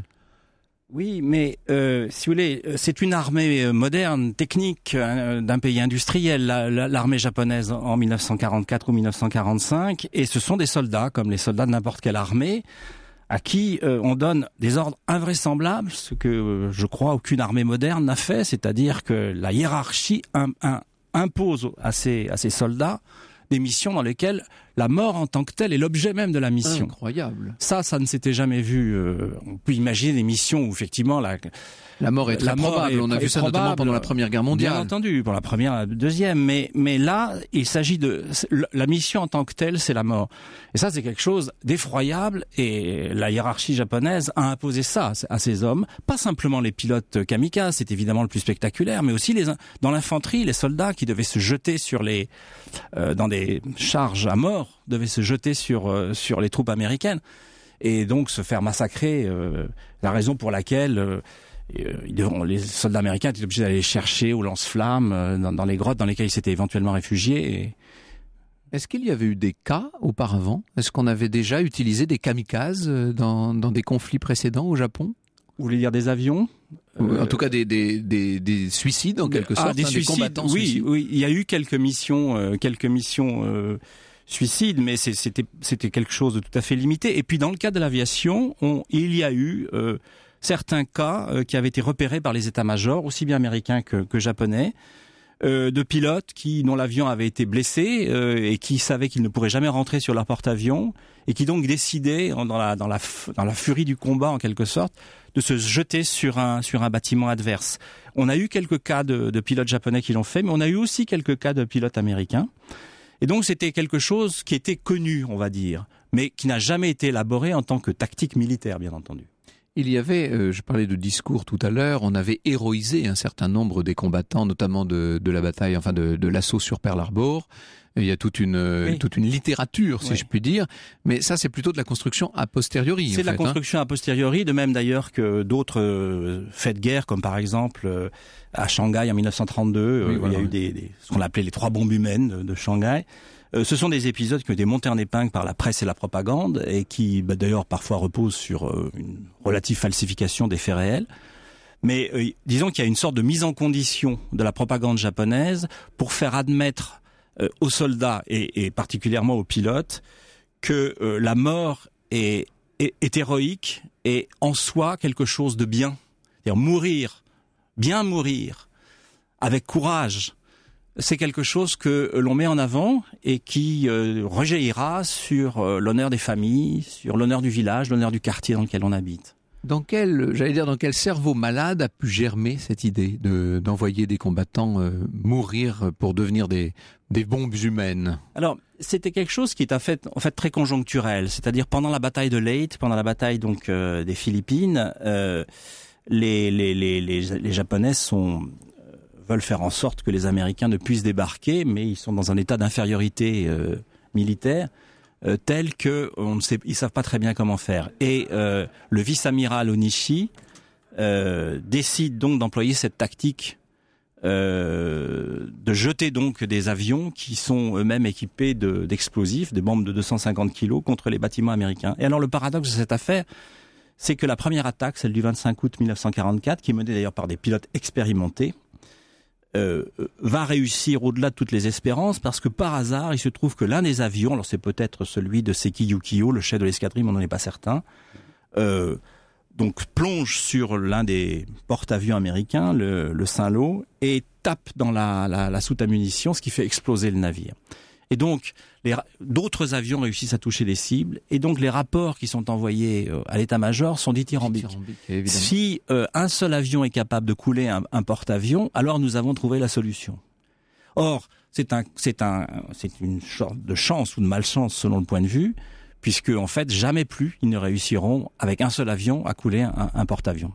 Oui, mais euh, si vous voulez, c'est une armée moderne, technique, euh, d'un pays industriel, la, la, l'armée japonaise en dix-neuf cent quarante-quatre ou dix-neuf cent quarante-cinq, et ce sont des soldats, comme les soldats de n'importe quelle armée, à qui euh, on donne des ordres invraisemblables, ce que euh, je crois aucune armée moderne n'a fait, c'est-à-dire que la hiérarchie im, im, impose à ces, à ces soldats des missions dans lesquelles la mort en tant que telle est l'objet même de la mission. Incroyable. Ça, ça ne s'était jamais vu. Euh, on peut imaginer des missions où effectivement la, la mort est très la mort probable. Est, on a vu ça probable, notamment pendant la Première Guerre mondiale. Bien entendu, pour la première, la deuxième. Mais, mais là, il s'agit de la mission en tant que telle, c'est la mort. Et ça, c'est quelque chose d'effroyable. Et la hiérarchie japonaise a imposé ça à ces hommes. Pas simplement les pilotes kamikazes, c'est évidemment le plus spectaculaire, mais aussi les dans l'infanterie, les soldats qui devaient se jeter sur les euh, dans des charges à mort, devaient se jeter sur euh, sur les troupes américaines et donc se faire massacrer. Euh, la raison pour laquelle euh, les soldats américains étaient obligés d'aller chercher au lance-flammes euh, dans, dans les grottes dans lesquelles ils s'étaient éventuellement réfugiés. Et Est-ce qu'il y avait eu des cas auparavant ? Est-ce qu'on avait déjà utilisé des kamikazes dans, dans des conflits précédents au Japon ? Vous voulez dire des avions ? euh, En tout cas, des, des, des, des suicides en quelque sorte, ah, des, hein, suicides, des combattants oui, suicides. Oui, il y a eu quelques missions, euh, quelques missions euh, suicides, mais c'est, c'était, c'était quelque chose de tout à fait limité. Et puis dans le cas de l'aviation, on, il y a eu euh, certains cas euh, qui avaient été repérés par les états-majors, aussi bien américains que, que japonais, euh, de pilotes qui dont l'avion avait été blessé euh, et qui savaient qu'ils ne pourraient jamais rentrer sur leur porte-avions et qui donc décidaient dans la dans la dans la furie du combat en quelque sorte de se jeter sur un sur un bâtiment adverse. On a eu quelques cas de, de pilotes japonais qui l'ont fait, mais on a eu aussi quelques cas de pilotes américains. Et donc c'était quelque chose qui était connu, on va dire, mais qui n'a jamais été élaboré en tant que tactique militaire, bien entendu. Il y avait, euh, je parlais de discours tout à l'heure, on avait héroïsé un certain nombre des combattants, notamment de, de la bataille, enfin de, de l'assaut sur Pearl Harbor. Il y a toute une, oui. toute une littérature, si oui. je puis dire. Mais ça, c'est plutôt de la construction a posteriori. C'est de la fait, construction hein. a posteriori, de même d'ailleurs que d'autres euh, faits de guerre, comme par exemple euh, à Shanghai en mille neuf cent trente-deux, oui, euh, voilà. il y a eu des, des, ce qu'on appelait les trois bombes humaines de, de Shanghai. Euh, ce sont des épisodes qui ont été montés en épingle par la presse et la propagande et qui, bah, d'ailleurs, parfois reposent sur euh, une relative falsification des faits réels. Mais euh, disons qu'il y a une sorte de mise en condition de la propagande japonaise pour faire admettre euh, aux soldats et, et particulièrement aux pilotes que euh, la mort est, est, est héroïque et en soi quelque chose de bien. C'est-à-dire mourir, bien mourir, avec courage. C'est quelque chose que l'on met en avant et qui euh, rejaillira sur euh, l'honneur des familles, sur l'honneur du village, l'honneur du quartier dans lequel on habite. Dans quel, j'allais dire, dans quel cerveau malade a pu germer cette idée de, d'envoyer des combattants euh, mourir pour devenir des, des bombes humaines ? Alors, c'était quelque chose qui est en fait, en fait très conjoncturel. C'est-à-dire pendant la bataille de Leyte, pendant la bataille donc euh, des Philippines, euh, les, les, les, les, les Japonais sont... veulent faire en sorte que les Américains ne puissent débarquer, mais ils sont dans un état d'infériorité euh, militaire euh, tel que on ne sait, ils savent pas très bien comment faire. Et euh, le vice-amiral Onishi euh, décide donc d'employer cette tactique euh, de jeter donc des avions qui sont eux-mêmes équipés de, d'explosifs, des bombes de deux cent cinquante kilos contre les bâtiments américains. Et alors le paradoxe de cette affaire, c'est que la première attaque, celle du vingt-cinq août mille neuf cent quarante-quatre, qui est menée d'ailleurs par des pilotes expérimentés, Euh, va réussir au-delà de toutes les espérances parce que par hasard, il se trouve que l'un des avions, alors c'est peut-être celui de Seki Yukio, le chef de l'escadrille, mais on n'en est pas certain, euh, donc plonge sur l'un des porte-avions américains, le, le Saint-Lô, et tape dans la, la, la soute à munitions, ce qui fait exploser le navire. Et donc, les, d'autres avions réussissent à toucher les cibles, et donc les rapports qui sont envoyés euh, à l'état-major sont dithyrambiques. dithyrambiques si euh, un seul avion est capable de couler un, un porte-avions, alors nous avons trouvé la solution. Or, c'est, un, c'est, un, c'est une sorte de chance ou de malchance selon le point de vue, puisque en fait, jamais plus ils ne réussiront avec un seul avion à couler un, un porte-avions.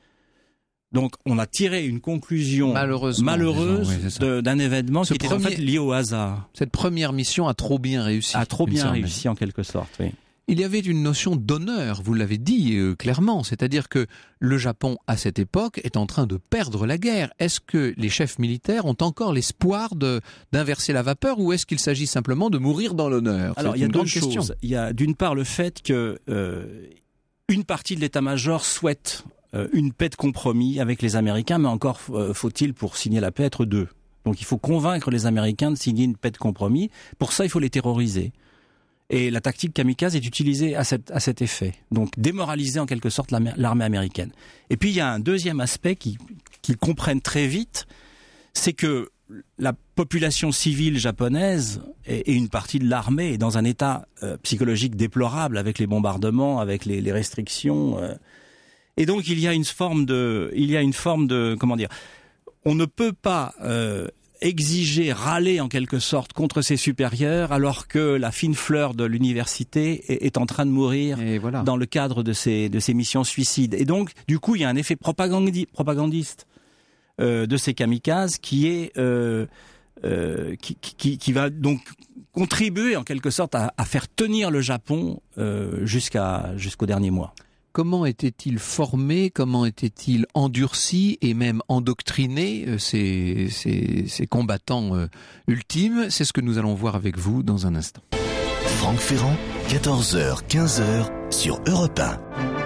Donc, on a tiré une conclusion malheureuse oui, de, d'un événement Ce qui était en fait lié au hasard. Cette première mission a trop bien réussi. A trop bien réussi en quelque sorte, oui. Il y avait une notion d'honneur, vous l'avez dit euh, clairement, c'est-à-dire que le Japon, à cette époque, est en train de perdre la guerre. Est-ce que les chefs militaires ont encore l'espoir de, d'inverser la vapeur ou est-ce qu'il s'agit simplement de mourir dans l'honneur ? Alors, il y a deux choses. Il y a d'une part le fait que euh, une partie de l'état-major souhaite une paix de compromis avec les Américains, mais encore faut-il, pour signer la paix, être deux. Donc il faut convaincre les Américains de signer une paix de compromis. Pour ça, il faut les terroriser. Et la tactique kamikaze est utilisée à, cette, à cet effet. Donc démoraliser en quelque sorte l'armée américaine. Et puis il y a un deuxième aspect qu'ils qu'ils comprennent très vite, c'est que la population civile japonaise et, et une partie de l'armée est dans un état euh, psychologique déplorable avec les bombardements, avec les, les restrictions... Euh, Et donc il y a une forme de, il y a une forme de, comment dire, on ne peut pas euh, exiger, râler en quelque sorte contre ses supérieurs alors que la fine fleur de l'université est, est en train de mourir voilà. dans le cadre de ces de ces missions suicides. Et donc du coup il y a un effet propagandi- propagandiste euh, de ces kamikazes qui est euh, euh, qui, qui qui va donc contribuer en quelque sorte à, à faire tenir le Japon euh, jusqu'à jusqu'au dernier mois. comment étaient-ils formés, comment étaient-ils endurcis et même endoctrinés, euh, ces, ces, ces combattants euh, ultimes? C'est ce que nous allons voir avec vous dans un instant. Franck Ferrand, quatorze heures quinze heures sur Europe un.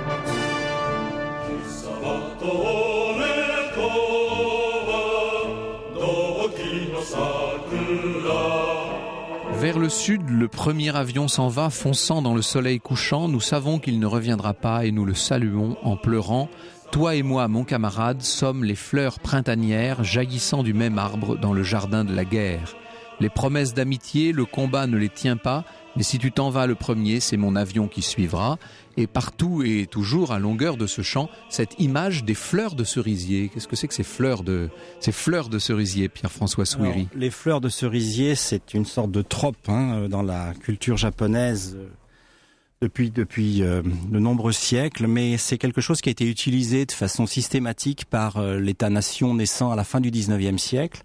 Vers le sud, le premier avion s'en va, fonçant dans le soleil couchant. Nous savons qu'il ne reviendra pas et nous le saluons en pleurant. Toi et moi, mon camarade, sommes les fleurs printanières jaillissant du même arbre dans le jardin de la guerre. Les promesses d'amitié, le combat ne les tient pas, mais si tu t'en vas le premier, c'est mon avion qui suivra. Et partout et toujours à longueur de ce chant, cette image des fleurs de cerisier. Qu'est-ce que c'est que ces fleurs de, ces fleurs de cerisier, Pierre-François Souiri? Alors, les fleurs de cerisier, c'est une sorte de trope hein, dans la culture japonaise euh, depuis, depuis euh, de nombreux siècles, mais c'est quelque chose qui a été utilisé de façon systématique par euh, l'État-nation naissant à la fin du dix-neuvième siècle.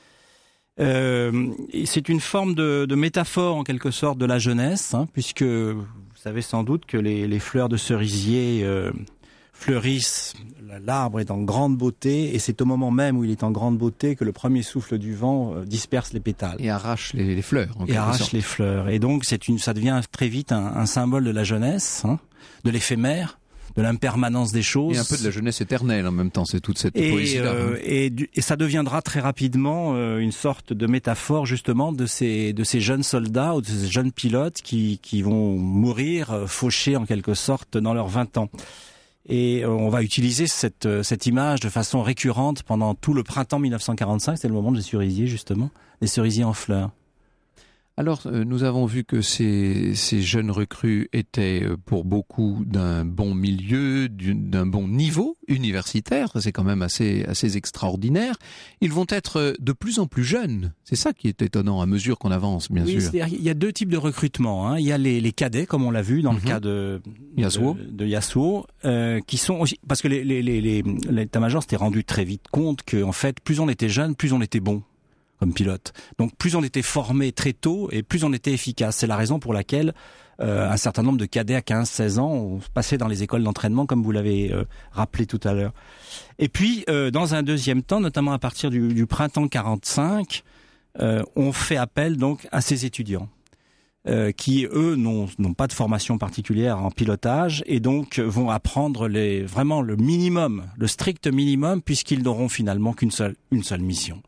Euh, c'est une forme de, de métaphore en quelque sorte de la jeunesse, hein, puisque vous savez sans doute que les, les fleurs de cerisier euh, fleurissent, l'arbre est en grande beauté, et c'est au moment même où il est en grande beauté que le premier souffle du vent euh, disperse les pétales. Et arrache les, les fleurs. En et arrache sorte. les fleurs. Et donc c'est une, ça devient très vite un, un symbole de la jeunesse, hein, de l'éphémère, de l'impermanence des choses. Et un peu de la jeunesse éternelle en même temps, c'est toute cette et, poésie-là. Euh, et, du, et ça deviendra très rapidement euh, une sorte de métaphore justement de ces, de ces jeunes soldats ou de ces jeunes pilotes qui, qui vont mourir euh, fauchés en quelque sorte dans leurs vingt ans. Et euh, on va utiliser cette, cette image de façon récurrente pendant tout le printemps mille neuf cent quarante-cinq, c'est le moment des cerisiers justement, des cerisiers en fleurs. Alors, euh, nous avons vu que ces, ces jeunes recrues étaient euh, pour beaucoup d'un bon milieu, d'un bon niveau universitaire. C'est quand même assez, assez extraordinaire. Ils vont être de plus en plus jeunes. C'est ça qui est étonnant à mesure qu'on avance, bien oui, sûr. Il y a deux types de recrutement. Hein. Il y a les, les cadets, comme on l'a vu dans mm-hmm. le cas de Yasuo, de, de Yasuo euh, qui sont aussi parce que les, les, les, les, l'état-major s'était rendu très vite compte que en fait, plus on était jeune, plus on était bon comme pilote. Donc plus on était formé très tôt et plus on était efficace. C'est la raison pour laquelle euh, un certain nombre de cadets à quinze seize ans ont passé dans les écoles d'entraînement, comme vous l'avez euh, rappelé tout à l'heure. Et puis, euh, dans un deuxième temps, notamment à partir du, du printemps quarante-cinq, euh, on fait appel donc à ces étudiants euh, qui, eux, n'ont, n'ont pas de formation particulière en pilotage et donc vont apprendre les, vraiment le minimum, le strict minimum, puisqu'ils n'auront finalement qu'une seule, une seule mission.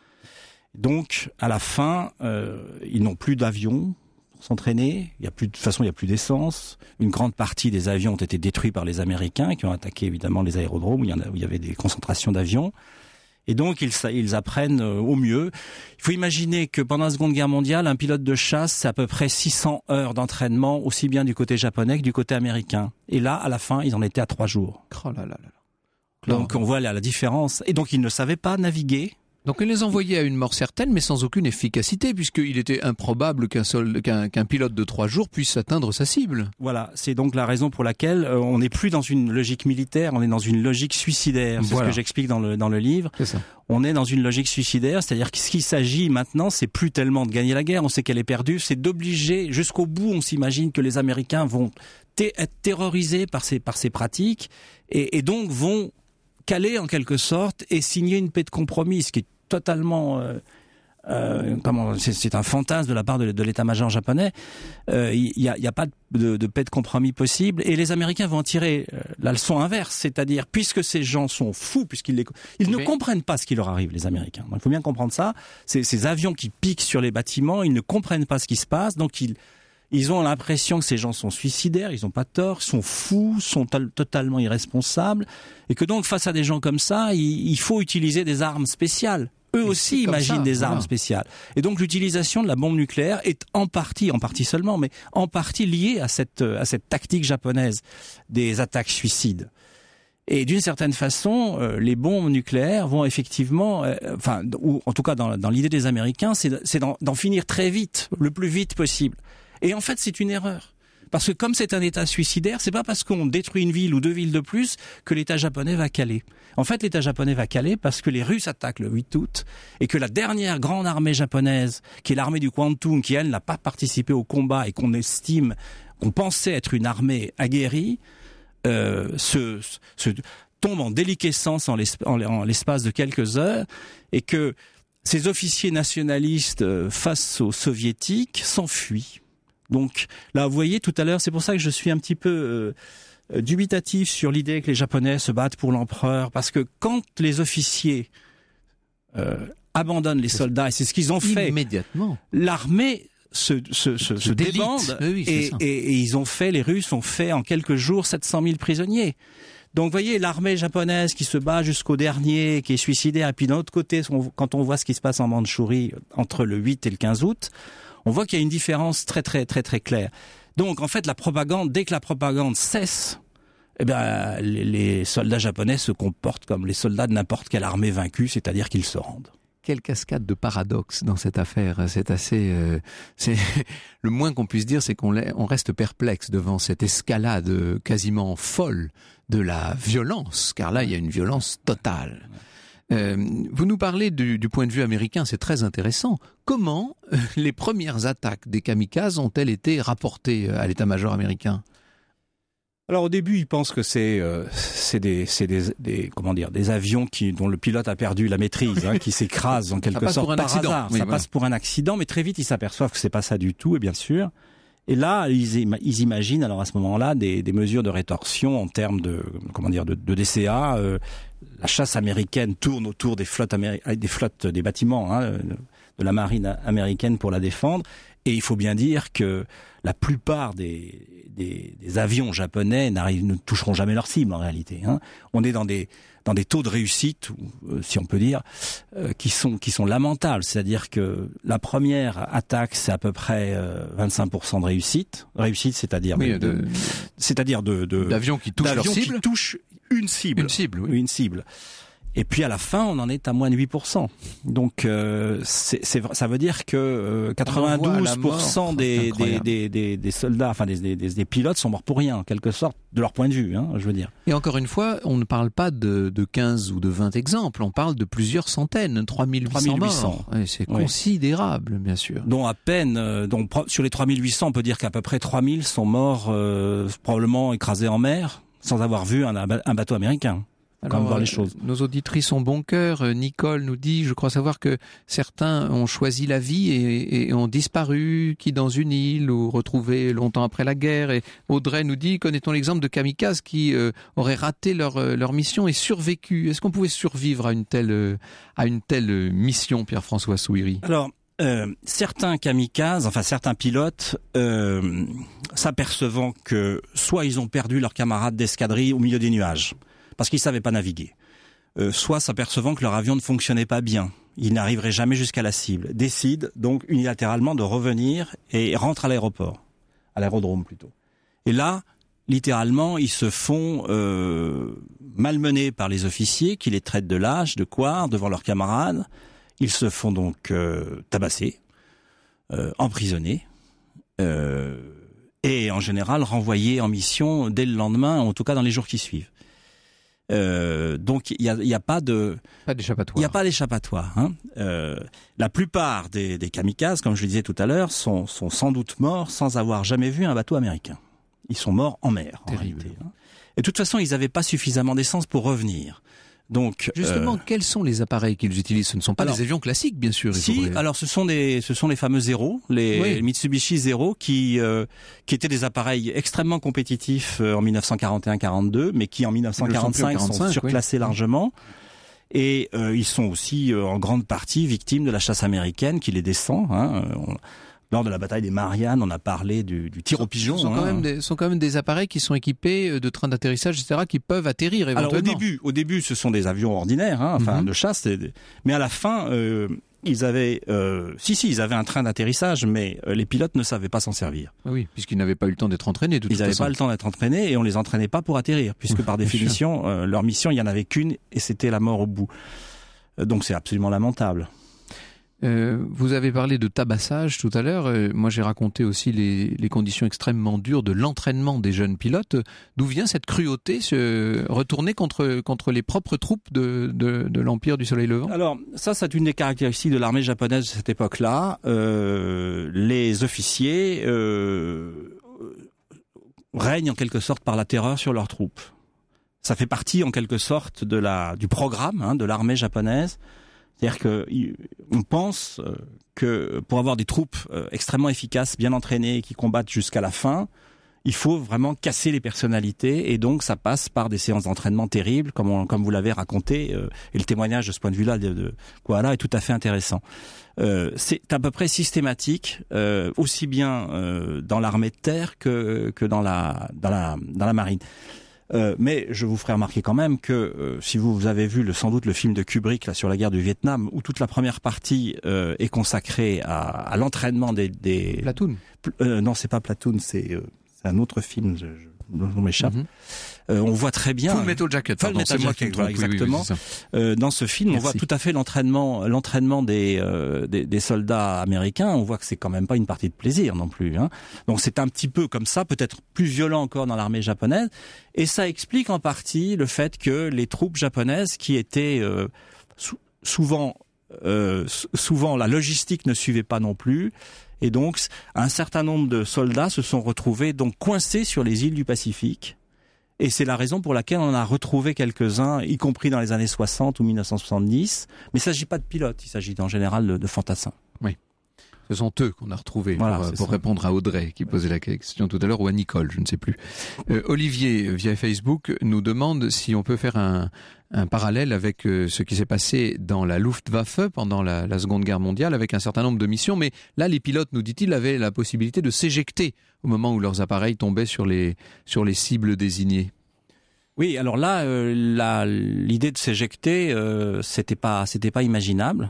Donc, à la fin, euh, ils n'ont plus d'avions pour s'entraîner. Il y a plus de, de toute façon, il n'y a plus d'essence. Une grande partie des avions ont été détruits par les Américains, qui ont attaqué évidemment les aérodromes où il y, en a, où il y avait des concentrations d'avions. Et donc, ils, ils apprennent euh, au mieux. Il faut imaginer que pendant la Seconde Guerre mondiale, un pilote de chasse, c'est à peu près six cents heures d'entraînement, aussi bien du côté japonais que du côté américain. Et là, à la fin, ils en étaient à trois jours. Oh là là là. Donc, on voit là la différence. Et donc, ils ne savaient pas naviguer. Donc il les envoyait à une mort certaine, mais sans aucune efficacité, puisqu'il était improbable qu'un, sol, qu'un, qu'un pilote de trois jours puisse atteindre sa cible. Voilà, c'est donc la raison pour laquelle euh, on n'est plus dans une logique militaire, on est dans une logique suicidaire. C'est voilà. Ce que j'explique dans le dans le livre. C'est ça. On est dans une logique suicidaire, c'est-à-dire que ce qu'il s'agit maintenant, c'est plus tellement de gagner la guerre, on sait qu'elle est perdue, c'est d'obliger jusqu'au bout. On s'imagine que les Américains vont t- être terrorisés par ces par ces pratiques et, et donc vont caler en quelque sorte et signer une paix de compromis, ce qui est totalement, euh, euh, comment, c'est, c'est un fantasme de la part de, de l'état-major japonais. Il euh, y a, y a pas de, de paix de compromis possible, et les Américains vont en tirer euh, la leçon inverse, c'est-à-dire puisque ces gens sont fous, puisqu'ils les, ils okay. ne comprennent pas ce qui leur arrive, les Américains. Donc, il faut bien comprendre ça. Ces, ces avions qui piquent sur les bâtiments, ils ne comprennent pas ce qui se passe, donc ils Ils ont l'impression que ces gens sont suicidaires, ils n'ont pas tort, sont fous, sont t- totalement irresponsables, et que donc face à des gens comme ça, il, il faut utiliser des armes spéciales. Eux et aussi imaginent ça, des voilà. armes spéciales. Et donc l'utilisation de la bombe nucléaire est en partie, en partie seulement, mais en partie liée à cette, à cette tactique japonaise des attaques suicides. Et d'une certaine façon, euh, les bombes nucléaires vont effectivement, euh, enfin, ou en tout cas dans, dans l'idée des Américains, c'est, c'est d'en, d'en finir très vite, le plus vite possible. Et en fait, c'est une erreur. Parce que comme c'est un État suicidaire, c'est pas parce qu'on détruit une ville ou deux villes de plus que l'État japonais va caler. En fait, l'État japonais va caler parce que les Russes attaquent le huit août et que la dernière grande armée japonaise, qui est l'armée du Kwantung, qui elle n'a pas participé au combat et qu'on estime, qu'on pensait être une armée aguerrie, euh, se, se tombe en déliquescence en, l'esp- en, en l'espace de quelques heures, et que ces officiers nationalistes euh, face aux soviétiques s'enfuient. Donc là, vous voyez, tout à l'heure, c'est pour ça que je suis un petit peu euh, dubitatif sur l'idée que les Japonais se battent pour l'empereur, parce que quand les officiers euh, abandonnent les soldats, et c'est ce qu'ils ont fait immédiatement, l'armée se, se, se, se débande, oui, oui, et, et, et ils ont fait, les Russes ont fait en quelques jours sept cent mille prisonniers. Donc, vous voyez, l'armée japonaise qui se bat jusqu'au dernier, qui est suicidaire, et puis d'un autre côté, quand on voit ce qui se passe en Mandchourie entre le huit et le quinze août, on voit qu'il y a une différence très, très, très, très claire. Donc, en fait, la propagande, dès que la propagande cesse, eh bien, les, les soldats japonais se comportent comme les soldats de n'importe quelle armée vaincue, c'est-à-dire qu'ils se rendent. Quelle cascade de paradoxes dans cette affaire. C'est assez, euh, c'est le moins qu'on puisse dire, c'est qu'on on reste perplexe devant cette escalade quasiment folle de la violence, car là il y a une violence totale. Euh, vous nous parlez du, du point de vue américain, c'est très intéressant. Comment euh, les premières attaques des kamikazes ont-elles été rapportées à l'état-major américain ? Alors au début, ils pensent que c'est euh, c'est des c'est des, des comment dire des avions qui dont le pilote a perdu la maîtrise, hein, qui s'écrasent en quelque sorte par accident. hasard. Oui, ça voilà. passe pour un accident, mais très vite ils s'aperçoivent que c'est pas ça du tout, et bien sûr. Et là, ils, im- ils imaginent alors à ce moment-là des, des mesures de rétorsion en termes de comment dire de, de D C A. Euh, la chasse américaine tourne autour des flottes améri- des flottes des bâtiments hein, de la marine américaine pour la défendre. Et il faut bien dire que la plupart des, des, des avions japonais n'arrivent, ne toucheront jamais leur cible en réalité. Hein. On est dans des, dans des taux de réussite, euh, si on peut dire, euh, qui sont, qui sont lamentables. C'est-à-dire que la première attaque, c'est à peu près euh, vingt-cinq pour cent de réussite. Réussite, c'est-à-dire oui, de, de, de, c'est-à-dire de, de d'avions qui touchent leur cible. Qui touchent une cible. Une cible, oui. Une cible. Et puis à la fin, on en est à moins de huit pour cent. Donc euh, c'est, c'est, ça veut dire que euh, quatre-vingt-douze pour cent des, des, des, des, des soldats, enfin des, des, des pilotes sont morts pour rien, en quelque sorte, de leur point de vue, hein, je veux dire. Et encore une fois, on ne parle pas de, de quinze ou de vingt exemples, on parle de plusieurs centaines, trois mille huit cents morts. Et c'est oui. considérable, bien sûr. Dont à peine, euh, dont, sur les trois mille huit cents, on peut dire qu'à peu près trois mille sont morts euh, probablement écrasés en mer, sans avoir vu un, un bateau américain. Alors, voir les choses. Nos auditrices ont bon cœur. Nicole nous dit, je crois savoir que certains ont choisi la vie et, et ont disparu, qui dans une île ou retrouvés longtemps après la guerre. Et Audrey nous dit, connaît-on l'exemple de kamikazes qui euh, auraient raté leur, euh, leur mission et survécu ? Est-ce qu'on pouvait survivre à une telle, euh, à une telle mission, Pierre-François Souiri ? Alors, euh, certains kamikazes, enfin certains pilotes, euh, s'apercevant que soit ils ont perdu leurs camarades d'escadrille au milieu des nuages, parce qu'ils savaient pas naviguer, euh, soit s'apercevant que leur avion ne fonctionnait pas bien, ils n'arriveraient jamais jusqu'à la cible, décident donc unilatéralement de revenir et rentrent à l'aéroport, à l'aérodrome plutôt. Et là, littéralement, ils se font euh, malmener par les officiers qui les traitent de lâches, de couards devant leurs camarades. Ils se font donc euh, tabasser, euh, emprisonner, euh, et en général renvoyer en mission dès le lendemain, en tout cas dans les jours qui suivent. Euh, donc il y a, y a pas de pas d'échappatoire. Il y a pas d'échappatoire. Hein. Euh, la plupart des, des kamikazes, comme je le disais tout à l'heure, sont, sont sans doute morts sans avoir jamais vu un bateau américain. Ils sont morts en mer. Terrible. En réalité, hein. Et de toute façon, ils n'avaient pas suffisamment d'essence pour revenir. Donc justement, euh, quels sont les appareils qu'ils utilisent ? Ce ne sont pas alors, des avions classiques, bien sûr. Si, faudrait... alors ce sont des, ce sont les fameux Zero, les, oui. les Mitsubishi Zero, qui, euh, qui étaient des appareils extrêmement compétitifs euh, en dix-neuf cent quarante et un quarante-deux, mais qui en dix-neuf cent quarante-cinq sont, sont surclassés oui. largement. Et euh, ils sont aussi euh, en grande partie victimes de la chasse américaine qui les descend. Hein. On, Lors de la bataille des Mariannes, on a parlé du, du tir au pigeon. Ce sont, hein. quand même des, sont quand même des appareils qui sont équipés de trains d'atterrissage, et cetera, qui peuvent atterrir éventuellement. Alors au début, au début, ce sont des avions ordinaires, hein, enfin mm-hmm. de chasse. Mais à la fin, euh, ils avaient, euh, si si, ils avaient un train d'atterrissage, mais euh, les pilotes ne savaient pas s'en servir. Oui, puisqu'ils n'avaient pas eu le temps d'être entraînés. De toute ils n'avaient façon. pas le temps d'être entraînés et on les entraînait pas pour atterrir, puisque par définition, euh, leur mission, il y en avait qu'une et c'était la mort au bout. Euh, donc c'est absolument lamentable. Euh, vous avez parlé de tabassage tout à l'heure. Euh, moi, j'ai raconté aussi les, les conditions extrêmement dures de l'entraînement des jeunes pilotes. D'où vient cette cruauté, se retourner contre contre les propres troupes de de, de l'Empire du Soleil Levant ? Alors, ça, c'est une des caractéristiques de l'armée japonaise de cette époque-là. Euh, les officiers euh, règnent en quelque sorte par la terreur sur leurs troupes. Ça fait partie en quelque sorte de la du programme hein, de l'armée japonaise. C'est-à-dire que on pense que pour avoir des troupes extrêmement efficaces, bien entraînées, qui combattent jusqu'à la fin, il faut vraiment casser les personnalités, et donc ça passe par des séances d'entraînement terribles, comme on, comme vous l'avez raconté, euh, et le témoignage de ce point de vue-là de, de Koala est tout à fait intéressant. Euh, c'est à peu près systématique, euh, aussi bien euh, dans l'armée de terre que que dans la dans la dans la marine. Euh, mais je vous ferai remarquer quand même que euh, si vous, vous avez vu le, sans doute le film de Kubrick là sur la guerre du Vietnam, où toute la première partie euh, est consacrée à, à l'entraînement des, des... Platoon. Euh, non, c'est pas Platoon, c'est euh, c'est un autre film. Je, je... on m'échappe. Mm-hmm. Euh, on voit très bien. Full Metal Jacket. Pardon, Full Metal c'est moi Jacket, qui voilà, exactement. Oui, oui, oui, euh, dans ce film, Merci. On voit tout à fait l'entraînement, l'entraînement des, euh, des des soldats américains. On voit que c'est quand même pas une partie de plaisir non plus. Hein. Donc c'est un petit peu comme ça, peut-être plus violent encore dans l'armée japonaise. Et ça explique en partie le fait que les troupes japonaises, qui étaient euh, sou- souvent euh, souvent la logistique ne suivait pas non plus. Et donc, un certain nombre de soldats se sont retrouvés donc coincés sur les îles du Pacifique. Et c'est la raison pour laquelle on en a retrouvé quelques-uns, y compris dans les années soixante ou mille neuf cent soixante-dix. Mais il ne s'agit pas de pilotes, il s'agit en général de, de fantassins. Oui. Ce sont eux qu'on a retrouvés voilà, pour, pour répondre à Audrey qui posait la question tout à l'heure, ou à Nicole, je ne sais plus. Euh, Olivier, via Facebook, nous demande si on peut faire un, un parallèle avec euh, ce qui s'est passé dans la Luftwaffe pendant la, la Seconde Guerre mondiale, avec un certain nombre de missions. Mais là, les pilotes, nous dit-il, avaient la possibilité de s'éjecter au moment où leurs appareils tombaient sur les, sur les cibles désignées. Oui, alors là, euh, la, l'idée de s'éjecter, euh, c'était pas, c'était pas imaginable.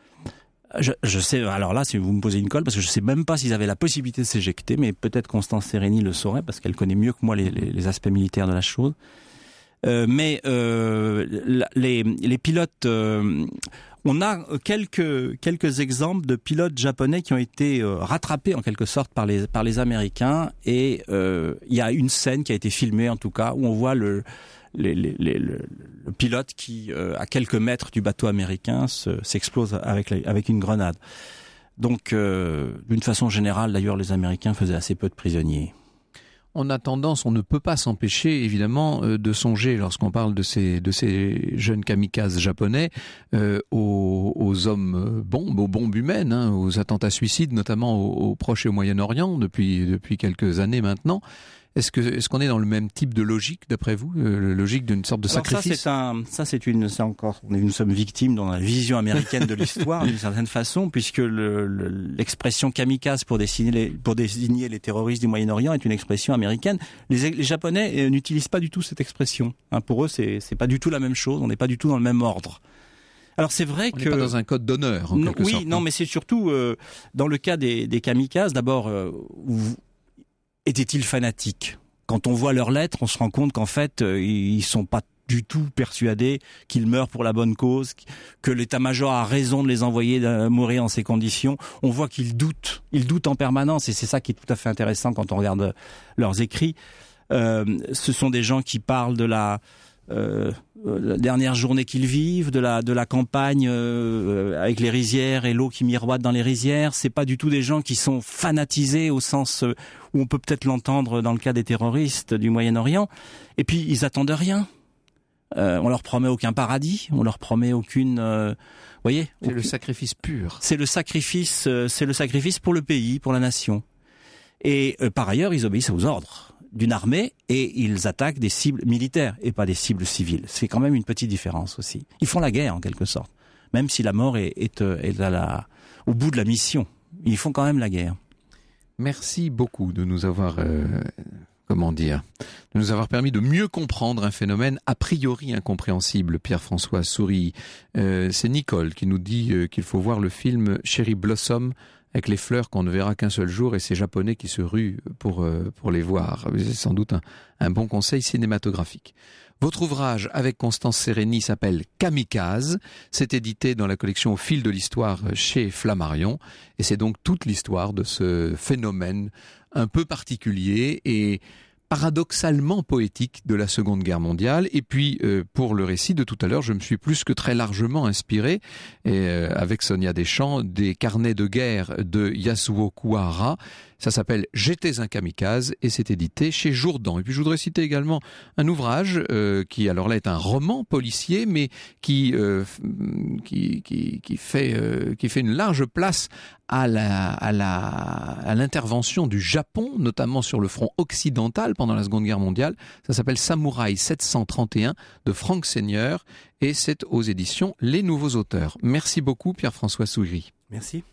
Je, je sais, alors là, si vous me posez une colle, parce que je sais même pas s'ils avaient la possibilité de s'éjecter, mais peut-être Constance Sereni le saurait, parce qu'elle connaît mieux que moi les, les, les aspects militaires de la chose. Euh, mais euh, les, les pilotes, euh, on a quelques quelques exemples de pilotes japonais qui ont été euh, rattrapés en quelque sorte par les par les Américains, et euh, il y a une scène qui a été filmée en tout cas où on voit le Les, les, les, le, le pilote qui, euh, à quelques mètres du bateau américain, se, s'explose avec, la, avec une grenade. Donc, euh, d'une façon générale, d'ailleurs, les Américains faisaient assez peu de prisonniers. On a tendance, on ne peut pas s'empêcher, évidemment, euh, de songer, lorsqu'on parle de ces, de ces jeunes kamikazes japonais, euh, aux, aux hommes bombes, aux bombes humaines, hein, aux attentats suicides, notamment au, au Proche et au Moyen-Orient, depuis, depuis quelques années maintenant. Est-ce que est-ce qu'on est dans le même type de logique d'après vous, euh, logique d'une sorte de Alors sacrifice? Ça c'est un, ça c'est une, c'est encore, nous sommes victimes dans la vision américaine de l'histoire d'une certaine façon, puisque le, le, l'expression kamikaze pour désigner les, pour désigner les terroristes du Moyen-Orient est une expression américaine. Les, les Japonais euh, n'utilisent pas du tout cette expression. Hein, pour eux, c'est c'est pas du tout la même chose. On n'est pas du tout dans le même ordre. Alors c'est vrai on que n'est pas dans un code d'honneur. En non, quelque oui, sorte, non, mais c'est surtout euh, dans le cas des, des kamikazes. D'abord, euh, où, étaient-ils fanatiques? Quand on voit leurs lettres, on se rend compte qu'en fait, euh, ils sont pas du tout persuadés qu'ils meurent pour la bonne cause, que l'état-major a raison de les envoyer de mourir en ces conditions. On voit qu'ils doutent, ils doutent en permanence, et c'est ça qui est tout à fait intéressant quand on regarde leurs écrits. Euh, ce sont des gens qui parlent de la Euh, la dernière journée qu'ils vivent, de la de la campagne euh, avec les rizières et l'eau qui miroite dans les rizières. C'est pas du tout des gens qui sont fanatisés au sens euh, où on peut peut-être l'entendre dans le cas des terroristes du Moyen-Orient. Et puis ils attendent rien. Euh, on leur promet aucun paradis, on leur promet aucune. Euh, voyez, c'est aucune... le sacrifice pur. C'est le sacrifice, euh, c'est le sacrifice pour le pays, pour la nation. Et euh, par ailleurs, ils obéissent aux ordres d'une armée, et ils attaquent des cibles militaires et pas des cibles civiles. C'est quand même une petite différence aussi. Ils font la guerre en quelque sorte, même si la mort est, est, est à la, au bout de la mission. Ils font quand même la guerre. Merci beaucoup de nous avoir, euh, comment dire, de nous avoir permis de mieux comprendre un phénomène a priori incompréhensible. Pierre-François Souris, euh, c'est Nicole qui nous dit euh, qu'il faut voir le film Cherry Blossom, avec les fleurs qu'on ne verra qu'un seul jour, et ces Japonais qui se ruent pour euh, pour les voir. C'est sans doute un, un bon conseil cinématographique. Votre ouvrage avec Constance Sereni s'appelle Kamikaze. C'est édité dans la collection Au fil de l'histoire chez Flammarion, et c'est donc toute l'histoire de ce phénomène un peu particulier et paradoxalement poétique de la Seconde Guerre mondiale. Et puis, euh, pour le récit de tout à l'heure, je me suis plus que très largement inspiré, et, euh, avec Sonia Deschamps, des carnets de guerre de Yasuo Kuwahara. Ça s'appelle « J'étais un kamikaze » et c'est édité chez Jourdan. Et puis je voudrais citer également un ouvrage euh, qui, alors là, est un roman policier, mais qui euh, qui, qui qui fait euh, qui fait une large place à la à la à l'intervention du Japon, notamment sur le front occidental pendant la Seconde Guerre mondiale. Ça s'appelle Samouraï sept cent trente et un de Franck Seigneur et c'est aux éditions Les Nouveaux Auteurs. Merci beaucoup Pierre-François Souiri. Merci.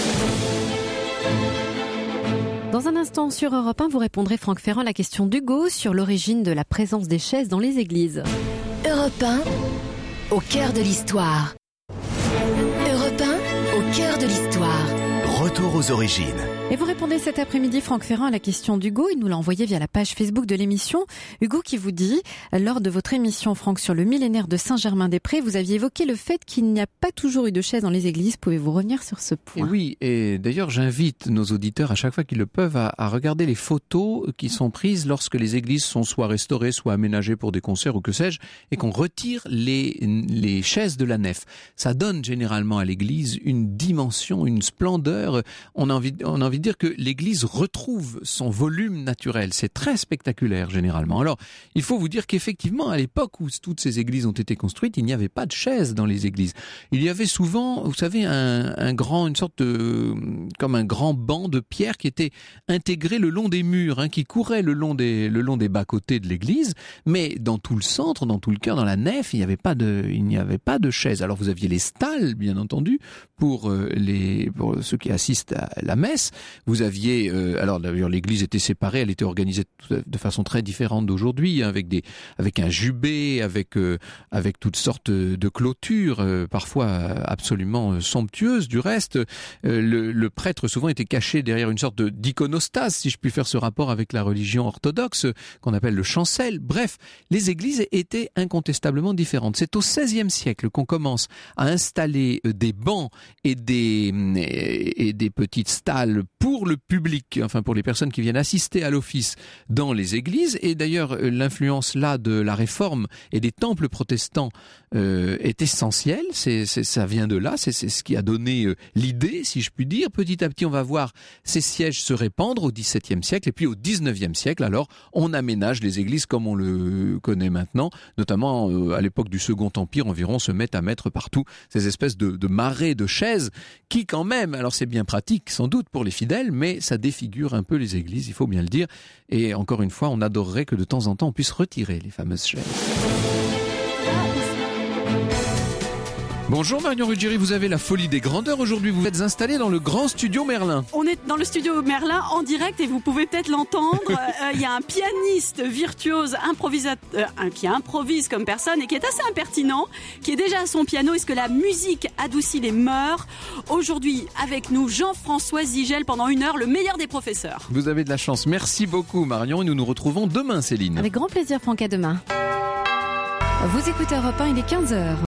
Dans un instant sur Europe un, vous répondrez Franck Ferrand à la question d'Hugo sur l'origine de la présence des chaises dans les églises. Europe un, au cœur de l'histoire. Europe un, au cœur de l'histoire. Retour aux origines. Et vous répondez cet après-midi, Franck Ferrand, à la question d'Hugo. Il nous l'a envoyé via la page Facebook de l'émission. Hugo qui vous dit, lors de votre émission, Franck, sur le millénaire de Saint-Germain-des-Prés, vous aviez évoqué le fait qu'il n'y a pas toujours eu de chaises dans les églises. Pouvez-vous revenir sur ce point ? Et oui, et d'ailleurs j'invite nos auditeurs à chaque fois qu'ils le peuvent à, à regarder les photos qui sont prises lorsque les églises sont soit restaurées, soit aménagées pour des concerts ou que sais-je, et qu'on retire les, les chaises de la nef. Ça donne généralement à l'église une dimension, une splendeur. On a envie, on a envie de dire que l'église retrouve son volume naturel. C'est très spectaculaire généralement. Alors, il faut vous dire qu'effectivement, à l'époque où toutes ces églises ont été construites, il n'y avait pas de chaises dans les églises. Il y avait souvent, vous savez, un, un grand, une sorte de, comme un grand banc de pierre qui était intégré le long des murs, hein, qui courait le long des, le long des bas-côtés de l'église. Mais dans tout le centre, dans tout le cœur, dans la nef, il n'y avait pas de, il n'y avait pas de chaises. Alors, vous aviez les stalles, bien entendu, pour euh, les, pour ceux qui assistent à la messe. Vous aviez, euh, alors d'ailleurs l'église était séparée, elle était organisée de façon très différente d'aujourd'hui, hein, avec des, avec un jubé, avec euh, avec toutes sortes de clôtures, euh, parfois absolument somptueuses. Du reste, euh, le, le prêtre souvent était caché derrière une sorte de, d'iconostase, si je puis faire ce rapport avec la religion orthodoxe, qu'on appelle le chancel. Bref, les églises étaient incontestablement différentes. C'est au seizième siècle qu'on commence à installer des bancs et des et des petites stalles pour le public, enfin pour les personnes qui viennent assister à l'office dans les églises. Et d'ailleurs, l'influence là de la Réforme et des temples protestants euh, est essentielle. C'est, c'est, ça vient de là. C'est, c'est ce qui a donné euh, l'idée, si je puis dire. Petit à petit, on va voir ces sièges se répandre au dix-septième siècle et puis au dix-neuvième siècle. Alors, on aménage les églises comme on le connaît maintenant, notamment euh, à l'époque du Second Empire. Environ se mettent à mettre partout ces espèces de, de marais de chaises qui, quand même, alors c'est bien pratique sans doute pour les fidèles, mais ça défigure un peu les églises, il faut bien le dire. Et encore une fois, on adorerait que de temps en temps on puisse retirer les fameuses chaises. Bonjour Marion Ruggieri, vous avez la folie des grandeurs aujourd'hui, vous êtes installé dans le grand studio Merlin. On est dans le studio Merlin en direct et vous pouvez peut-être l'entendre. Il euh, y a un pianiste virtuose improvisateur euh, qui improvise comme personne et qui est assez impertinent, qui est déjà à son piano. Est-ce que la musique adoucit les mœurs ? Aujourd'hui avec nous Jean-François Zigel pendant une heure, le meilleur des professeurs. Vous avez de la chance, merci beaucoup Marion et nous nous retrouvons demain Céline. Avec grand plaisir Franck, à demain. Vous écoutez Europe un, il est quinze heures.